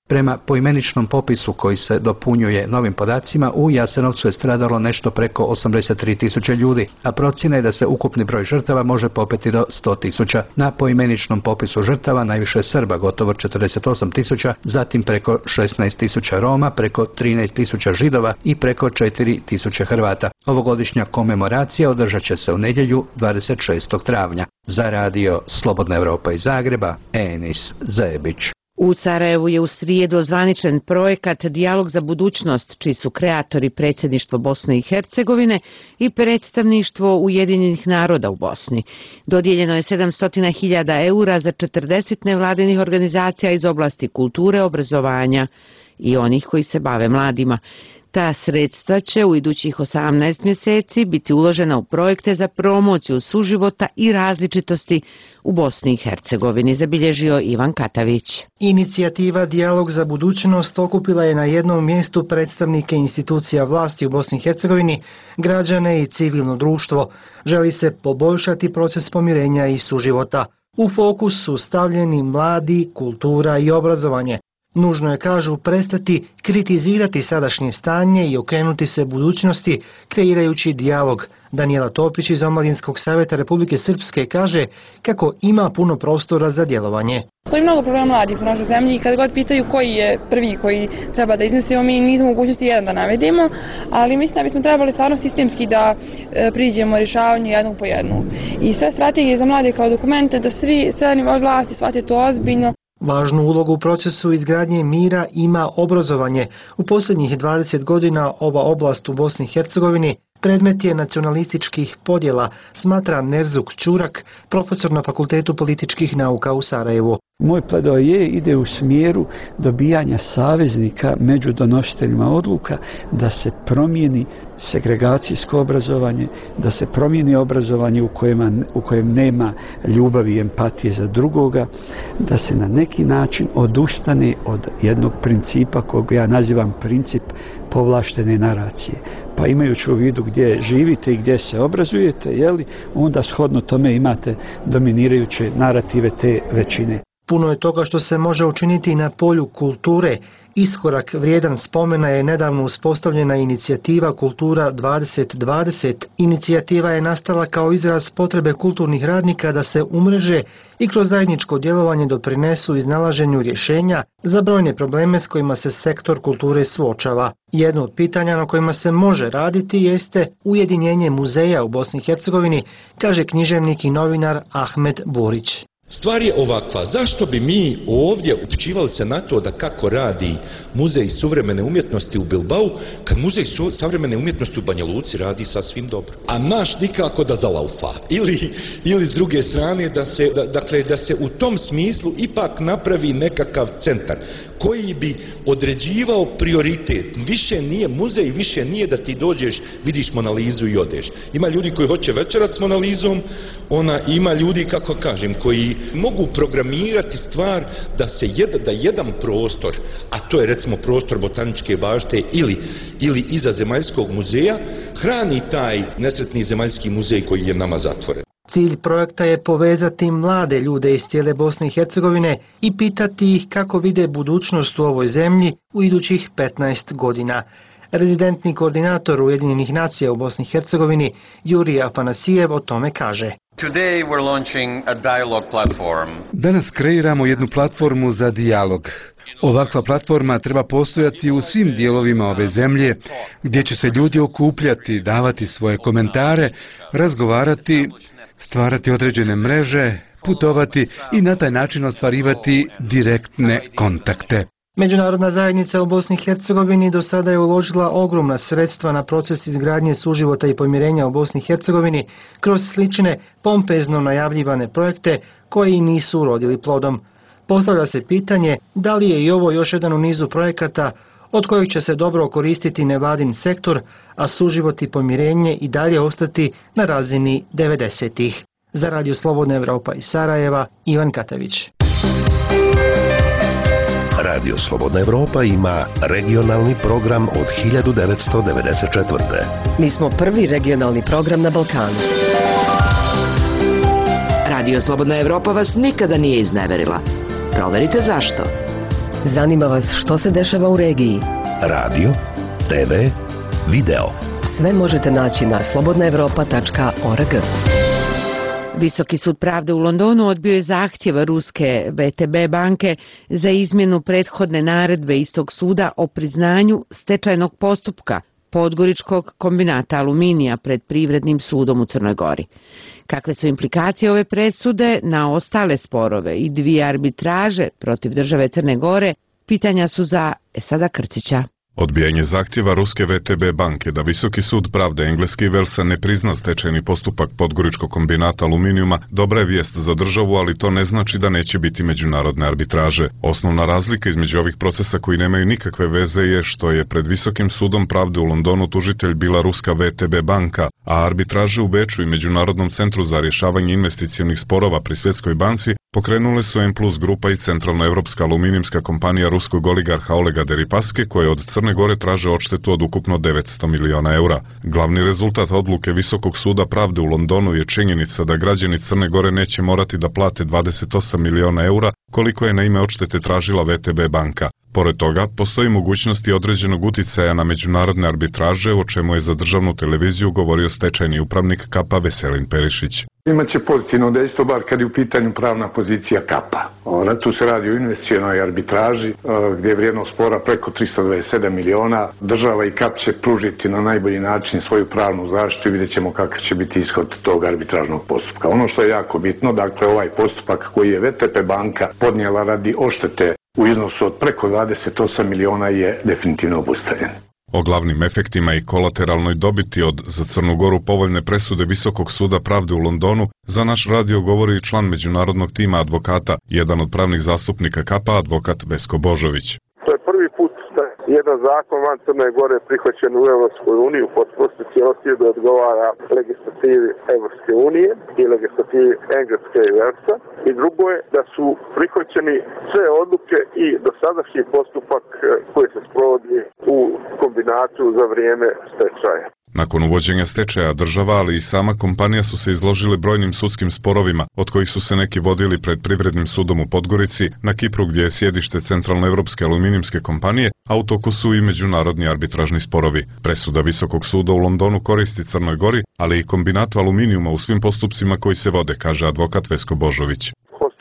Prema poimeničnom popisu koji se dopunjuje novim podacima, u Jasenovcu je stradalo nešto preko osamdeset tri tisuće ljudi, a procjena je da se ukupni broj žrtava može popeti do sto tisuća. Na poimeničnom popisu žrtava najviše Srba, gotovo četrdeset osam tisuća, zatim preko šesnaest tisuća Roma, preko trinaest tisuća Židova i preko četiri tisuće Hrvata. Ovogodišnja komemoracija održat će se u nedjelju dvadeset šestog travnja. Za radio Slobodna Evropa iz Zagreba, Enis Zebić. U Sarajevu je u srijedu ozvaničen projekat Dijalog za budućnost, čiji su kreatori Predsjedništvo Bosne i Hercegovine i Predstavništvo Ujedinjenih naroda u Bosni. Dodijeljeno je sedamsto hiljada eura za četrdeset nevladinih organizacija iz oblasti kulture, obrazovanja i onih koji se bave mladima. Ta sredstva će u idućih osamnaest mjeseci biti uložena u projekte za promociju suživota i različitosti u Bosni i Hercegovini, zabilježio Ivan Katavić. Inicijativa Dijalog za budućnost okupila je na jednom mjestu predstavnike institucija vlasti u Bosni i Hercegovini, građane i civilno društvo. Želi se poboljšati proces pomirenja i suživota. U fokus su stavljeni mladi, kultura i obrazovanje. Nužno je, kažu, prestati kritizirati sadašnje stanje i okrenuti se budućnosti kreirajući dijalog. Danijela Topić iz Omladinskog savjeta Republike Srpske kaže kako ima puno prostora za djelovanje. Postoji mnogo problema mladih u našoj zemlji i kad god pitaju koji je prvi koji treba da iznesemo, mi nismo mogućnosti jedan da navedemo, ali mislim da bismo trebali stvarno sistemski da e, priđemo rješavanju jednog po jednog. I sve strategije za mlade kao dokumente da svi, sve nivoe vlasti shvate to ozbiljno. Važnu ulogu u procesu izgradnje mira ima obrazovanje. U posljednjih dvadeset godina ova oblast u Bosni i Hercegovini predmet je nacionalističkih podjela, smatra Nerzuk Čurak, profesor na Fakultetu političkih nauka u Sarajevu. Moj pledoaje ide u smjeru dobijanja saveznika među donositeljima odluka da se promijeni segregacijsko obrazovanje, da se promijeni obrazovanje u kojem, u kojem nema ljubavi i empatije za drugoga, da se na neki način odustane od jednog principa kog ja nazivam princip povlaštene naracije. Pa imajući u vidu gdje živite i gdje se obrazujete, jeli, onda shodno tome imate dominirajuće narative te većine. Puno je toga što se može učiniti na polju kulture. Iskorak vrijedan spomena je nedavno uspostavljena inicijativa Kultura dvadeset dvadeset. Inicijativa je nastala kao izraz potrebe kulturnih radnika da se umreže i kroz zajedničko djelovanje doprinesu iznalaženju rješenja za brojne probleme s kojima se sektor kulture suočava. Jedno od pitanja na kojima se može raditi jeste ujedinjenje muzeja u Bosni i Hercegovini, kaže književnik i novinar Ahmed Burić. Stvar je ovakva, zašto bi mi ovdje upućivali se na to da kako radi Muzej suvremene umjetnosti u Bilbao, kad Muzej savremene umjetnosti u Banja Luci radi sasvim dobro. A naš nikako da zalaufa. Ili, ili s druge strane da se, da, dakle, da se u tom smislu ipak napravi nekakav centar koji bi određivao prioritet. Više nije muzej, više nije da ti dođeš, vidiš Monalizu i odeš. Ima ljudi koji hoće večerat s Monalizom, ona ima ljudi, kako kažem, koji mogu programirati stvar da se jed, da jedan prostor, a to je recimo prostor Botaničke bašte ili, ili iza Zemaljskog muzeja, hrani taj nesretni Zemaljski muzej koji je nama zatvoren. Cilj projekta je povezati mlade ljude iz cijele Bosne i Hercegovine i pitati ih kako vide budućnost u ovoj zemlji u idućih petnaest godina. Rezidentni koordinator Ujedinjenih nacija u Bosni i Hercegovini Jurij Afanasijev o tome kaže. Danas kreiramo jednu platformu za dijalog. Ovakva platforma treba postojati u svim dijelovima ove zemlje, gdje će se ljudi okupljati, davati svoje komentare, razgovarati, stvarati određene mreže, putovati i na taj način ostvarivati direktne kontakte. Međunarodna zajednica u Bosni i Hercegovini do sada je uložila ogromna sredstva na proces izgradnje suživota i pomirenja u Bosni i Hercegovini kroz slične pompezno najavljivane projekte koji nisu urodili plodom. Postavlja se pitanje da li je i ovo još jedan u nizu projekata od kojih će se dobro koristiti nevladin sektor, a suživot i pomirenje i dalje ostati na razini devedesetih. Za Radio Slobodna Evropa iz Sarajeva, Ivan Katavić. Radio Slobodna Evropa ima regionalni program od hiljadu devetsto devedeset četvrte. Mi smo prvi regionalni program na Balkanu. Radio Slobodna Evropa vas nikada nije izneverila. Proverite zašto. Zanima vas što se dešava u regiji? Radio, te ve, video. Sve možete naći na slobodna evropa tačka org. Visoki sud pravde u Londonu odbio je zahtjev ruske ve te be banke za izmjenu prethodne naredbe istog suda o priznanju stečajnog postupka Podgoričkog kombinata aluminija pred Privrednim sudom u Crnoj Gori. Kakve su implikacije ove presude na ostale sporove i dvije arbitraže protiv države Crne Gore, pitanja su za Esada Krcića. Odbijanje zahtjeva ruske ve te be banke da Visoki sud pravde engleski Velsa ne prizna stečajni postupak Podgoričkog kombinata aluminijuma dobra je vijest za državu, ali to ne znači da neće biti međunarodne arbitraže. Osnovna razlika između ovih procesa koji nemaju nikakve veze je što je pred Visokim sudom pravde u Londonu tužitelj bila ruska ve te be banka, a arbitraže u Beču i Međunarodnom centru za rješavanje investicionih sporova pri Svjetskoj banci pokrenule su M plus grupa i centralnoevropska aluminijska kompanija ruskog oligarha Olega Deripaske, koje od Crne Gore traže odštetu od ukupno devetsto miliona eura. Glavni rezultat odluke Visokog suda pravde u Londonu je činjenica da građani Crne Gore neće morati da plate dvadeset osam miliona eura, koliko je na ime odštete tražila ve te be banka. Pored toga, postoji mogućnosti određenog uticaja na međunarodne arbitraže, o čemu je za državnu televiziju govorio stečajni upravnik Kapa Veselin Perišić. Imaće pozitivno dejstvo, bar kad je u pitanju pravna pozicija Kapa. Tu se radi o investicionoj arbitraži, gdje je vrijednost spora preko tristo dvadeset sedam miliona. Država i Kap će pružiti na najbolji način svoju pravnu zaštitu i vidjet ćemo kakav će biti ishod tog arbitražnog postupka. Ono što je jako bitno, dakle ovaj postupak koji je ve te be banka podnijela radi odštete u iznosu od preko dvadeset osam miliona je definitivno obustavljen. O glavnim efektima i kolateralnoj dobiti od za Crnu Goru povoljne presude Visokog suda pravde u Londonu za naš radio govori i član međunarodnog tima advokata, jedan od pravnih zastupnika Kapa, advokat Vesko Božović. To je prvi put da jedan zakon van Crne Gore prihvaćen u Evropskoj uniji u potpunosti cijelosti da odgovara legislativi Evropske unije i legislativi Engleske i Velsa. I drugo je da su prihvaćeni sve odluke i dosadašnji postupak koji se sprovodi u kombinatu za vrijeme stečaja. Nakon uvođenja stečaja država, ali i sama kompanija su se izložili brojnim sudskim sporovima, od kojih su se neki vodili pred Privrednim sudom u Podgorici, na Kipru gdje je sjedište centralnoevropske aluminijske kompanije, a u toku su i međunarodni arbitražni sporovi. Presuda Visokog suda u Londonu koristi Crnoj Gori, ali i kombinatu aluminijuma u svim postupcima koji se vode, kaže advokat Vesko Božović.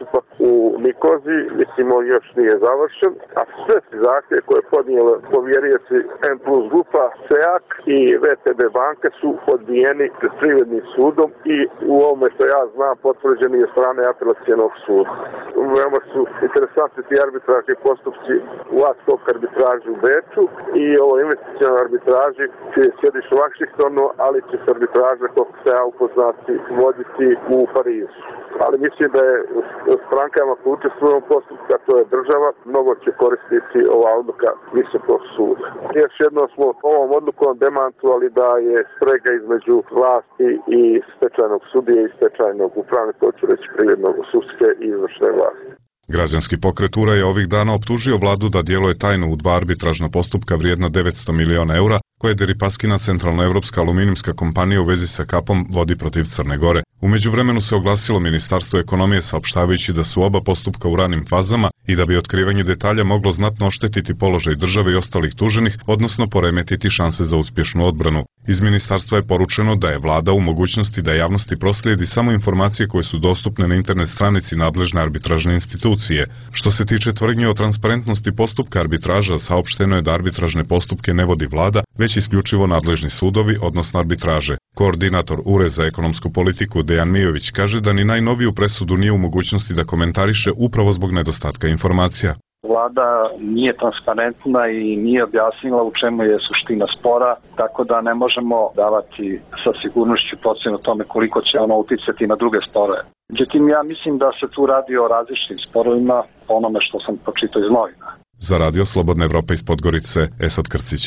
U Nikozi, mislimo, još nije završen, a sve zahtjeve koje je podnijela povjerioci M plus grupa, S E A K i ve te be banke su odbijeni pred Privrednim sudom i u ovome što ja znam potvrđeni je strane apelacijenog suda. Veoma su interesantni ti arbitražni postupci u ad hoc arbitraži u Beču i ovo investicionoj arbitraži čije je sjedište u Vašingtonu, ali će se arbitraža, koliko se ja upoznati, voditi u Parizu. Ali mislim da je strankama koji učestvuju u postupku, a to je država, mnogo će koristiti ova odluka Visokog suda. Još jednom smo ovom odlukom demantovali da je sprega između vlasti i stečajnog sudije i stečajnog upravnika, hoću reći privrednog sudske i izvršne vlasti. Građanski pokret U R A je ovih dana optužio vladu da djeluje tajno u dva arbitražna postupka vrijedna devetsto miliona eura, koje Deripaskina centralnoevropska aluminijska kompanija u vezi sa Kapom vodi protiv Crne Gore. U međuvremenu se oglasilo Ministarstvo ekonomije saopštavajući da su oba postupka u ranim fazama i da bi otkrivanje detalja moglo znatno oštetiti položaj države i ostalih tuženih, odnosno poremetiti šanse za uspješnu odbranu. Iz ministarstva je poručeno da je vlada u mogućnosti da javnosti proslijedi samo informacije koje su dostupne na internet stranici nadležne arbitražne institucije. Što se tiče tvrdnje o transparentnosti postupka arbitraža, saopšteno je da arbitražne postupke ne vodi vlada, već isključivo nadležni sudovi, odnosno arbitraže. Koordinator U R E za ekonomsku politiku Dejan Mijović kaže da ni najnoviju presudu nije u mogućnosti da komentariše upravo zbog nedostatka informacija. Vlada nije transparentna i nije objasnila u čemu je suština spora, tako da ne možemo davati sa sigurnošću procjenu o tome koliko će ono uticati na druge sporove. Međutim, ja mislim da se tu radi o različitim sporovima, onome što sam pročitao iz novina. Za radio Slobodna Evropa iz Podgorice, Esad Krcić.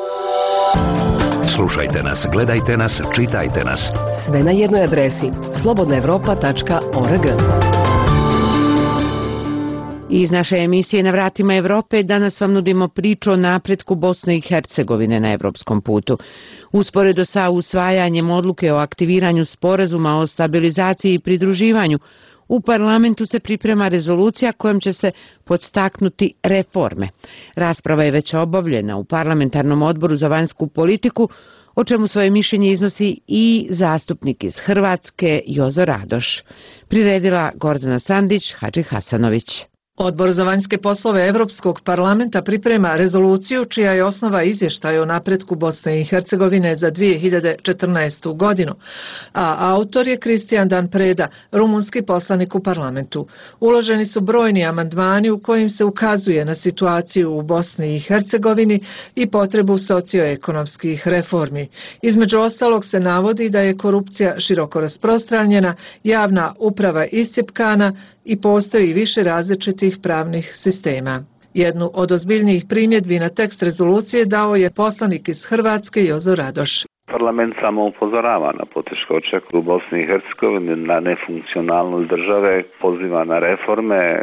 Slušajte nas, gledajte nas, čitajte nas. Sve na jednoj adresi slobodna evropa tačka org. Iz naše emisije Na vratima Evrope danas vam nudimo priču o napretku Bosne i Hercegovine na evropskom putu. Usporedo sa usvajanjem odluke o aktiviranju sporazuma o stabilizaciji i pridruživanju, U parlamentu se priprema rezolucija kojom će se podstaknuti reforme. Rasprava je već obavljena u parlamentarnom odboru za vanjsku politiku, o čemu svoje mišljenje iznosi i zastupnik iz Hrvatske Jozo Radoš. Priredila Gordana Sandić, Hadži Hasanović. Odbor za vanjske poslove Europskog parlamenta priprema rezoluciju čija je osnova izvještaj o napretku Bosne i Hercegovine za dvije hiljade četrnaestu. godinu, a autor je Kristijan Dan Preda, rumunski poslanik u parlamentu. Uloženi su brojni amandmani u kojim se ukazuje na situaciju u Bosni i Hercegovini i potrebu socioekonomskih reformi. Između ostalog se navodi da je korupcija široko rasprostranjena, javna uprava iscjepkana i postoji više različitih pravnih sistema. Jednu od ozbiljnijih primjedbi na tekst rezolucije dao je poslanik iz Hrvatske Jozo Radoš. Parlament samo upozorava na poteškoće u Bosni i Hercegovini, na nefunkcionalnost države, poziva na reforme,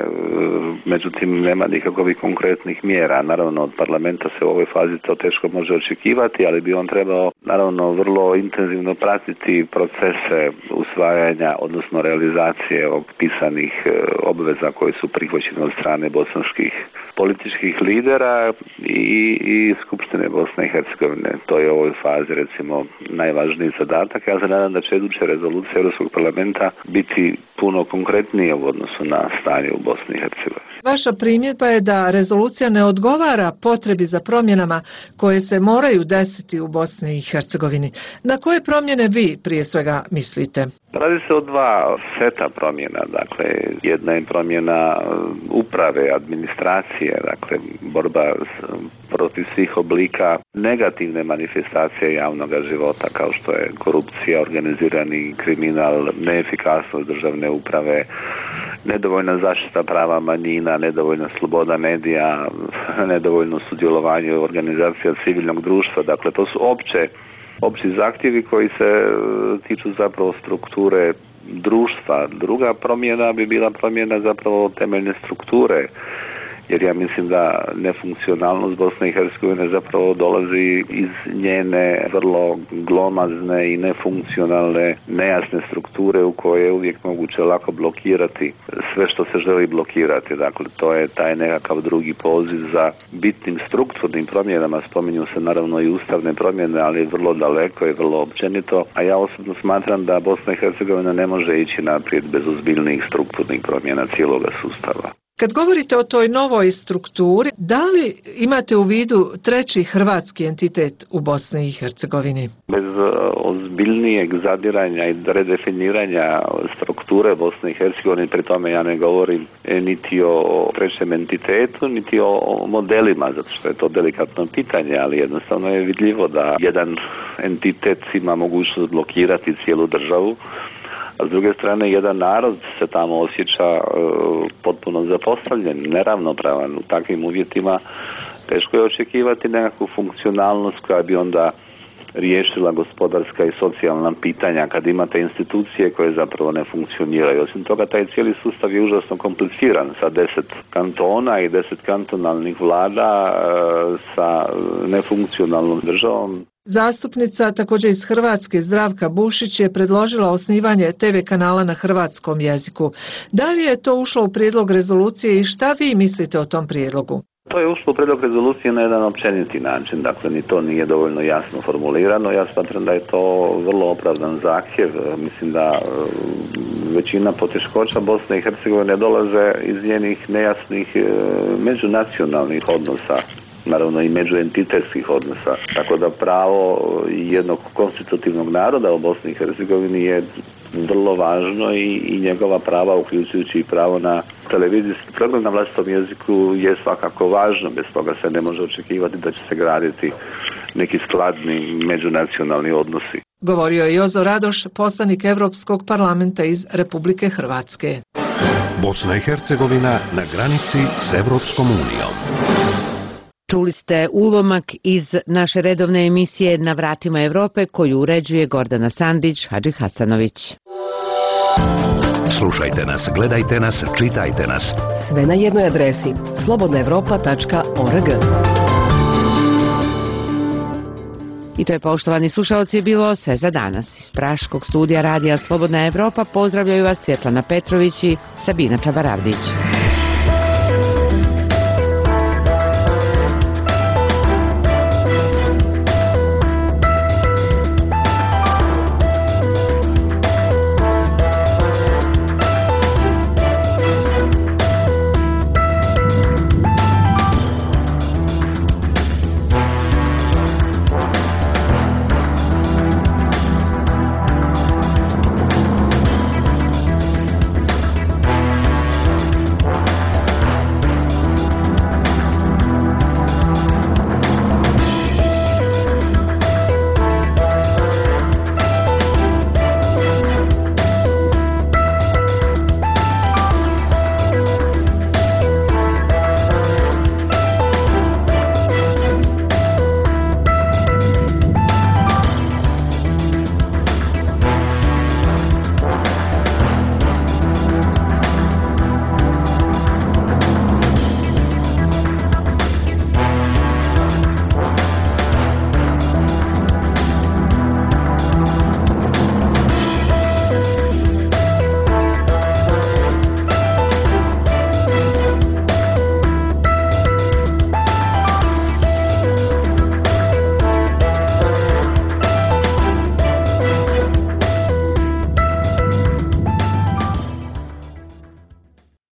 međutim nema nikakvih konkretnih mjera. Naravno, od parlamenta se u ovoj fazi to teško može očekivati, ali bi on trebao naravno vrlo intenzivno pratiti procese usvajanja, odnosno realizacije ovog pisanih obveza koje su prihvaćene od strane bosanskih političkih lidera i, i Skupštine Bosne i Hercegovine. To je u ovoj fazi recimo najvažniji zadatak. Ja se nadam da će iduća rezolucija Europskog parlamenta biti puno konkretnije u odnosu na stanje u Bosni i Hercegovini. Vaša primjedba je da rezolucija ne odgovara potrebi za promjenama koje se moraju desiti u Bosni i Hercegovini. Na koje promjene vi prije svega mislite? Radi se o dva seta promjena. Dakle, jedna je promjena uprave, administracije, dakle, borba protiv svih oblika negativne manifestacije javnog života kao što je korupcija, organizirani kriminal, neefikasnost državne uprave, nedovoljna zaštita prava manjina, nedovoljna sloboda medija, nedovoljno sudjelovanje u organizacija civilnog društva. Dakle, to su opće, opći zahtjevi koji se tiču zapravo strukture društva. Druga promjena bi bila promjena zapravo temeljne strukture, jer ja mislim da nefunkcionalnost Bosne i Hercegovine zapravo dolazi iz njene vrlo glomazne i nefunkcionalne, nejasne strukture u koje je uvijek moguće lako blokirati sve što se želi blokirati. Dakle, to je taj nekakav drugi poziv za bitnim strukturnim promjenama. Spominju se naravno i ustavne promjene, ali vrlo daleko i vrlo općenito. A ja osobno smatram da Bosna i Hercegovina ne može ići naprijed bez ozbiljnih strukturnih promjena cijeloga sustava. Kad govorite o toj novoj strukturi, da li imate u vidu treći hrvatski entitet u Bosni i Hercegovini? Bez ozbiljnijeg zadiranja i redefiniranja strukture Bosne i Hercegovine, pri tome ja ne govorim niti o trećem entitetu, niti o modelima, zato što je to delikatno pitanje, ali jednostavno je vidljivo da jedan entitet ima mogućnost blokirati cijelu državu, a s druge strane jedan narod se tamo osjeća e, potpuno zapostavljen, neravnopravan. U takvim uvjetima teško je očekivati nekakvu funkcionalnost koja bi onda riješila gospodarska i socijalna pitanja kad imate institucije koje zapravo ne funkcioniraju. Osim toga, taj cijeli sustav je užasno kompliciran sa deset kantona i deset kantonalnih vlada, e, sa nefunkcionalnom državom. Zastupnica također iz Hrvatske Zdravka Bušić je predložila osnivanje te ve kanala na hrvatskom jeziku. Da li je to ušlo u prijedlog rezolucije i šta vi mislite o tom prijedlogu? To je ušlo u prijedlog rezolucije na jedan općeniti način, dakle ni to nije dovoljno jasno formulirano. Ja smatram da je to vrlo opravdan zahtjev. Mislim da većina poteškoća Bosne i Hercegovine dolaze iz njenih nejasnih međunacionalnih odnosa, naravno i međuentitetskih odnosa. Tako da pravo jednog konstitutivnog naroda u Bosni i Hercegovini je vrlo važno i, i njegova prava, uključujući i pravo na televizijski program na vlastitom jeziku, je svakako važno. Bez toga se ne može očekivati da će se graditi neki skladni međunacionalni odnosi. Govorio je Jozo Radoš, poslanik Europskog parlamenta iz Republike Hrvatske. Bosna i Hercegovina na granici s Evropskom unijom. Čuli ste ulomak iz naše redovne emisije Na vratima Evrope koju uređuje Gordana Sandić, Hadži Hasanović. Slušajte nas, gledajte nas, čitajte nas. Sve na jednoj adresi slobodna evropa tačka org. I to je, poštovani slušalci, bilo sve za danas. Iz Praškog studija Radija Slobodna Evropa pozdravljaju vas Svjetlana Petrović i Sabina Čabaravdić.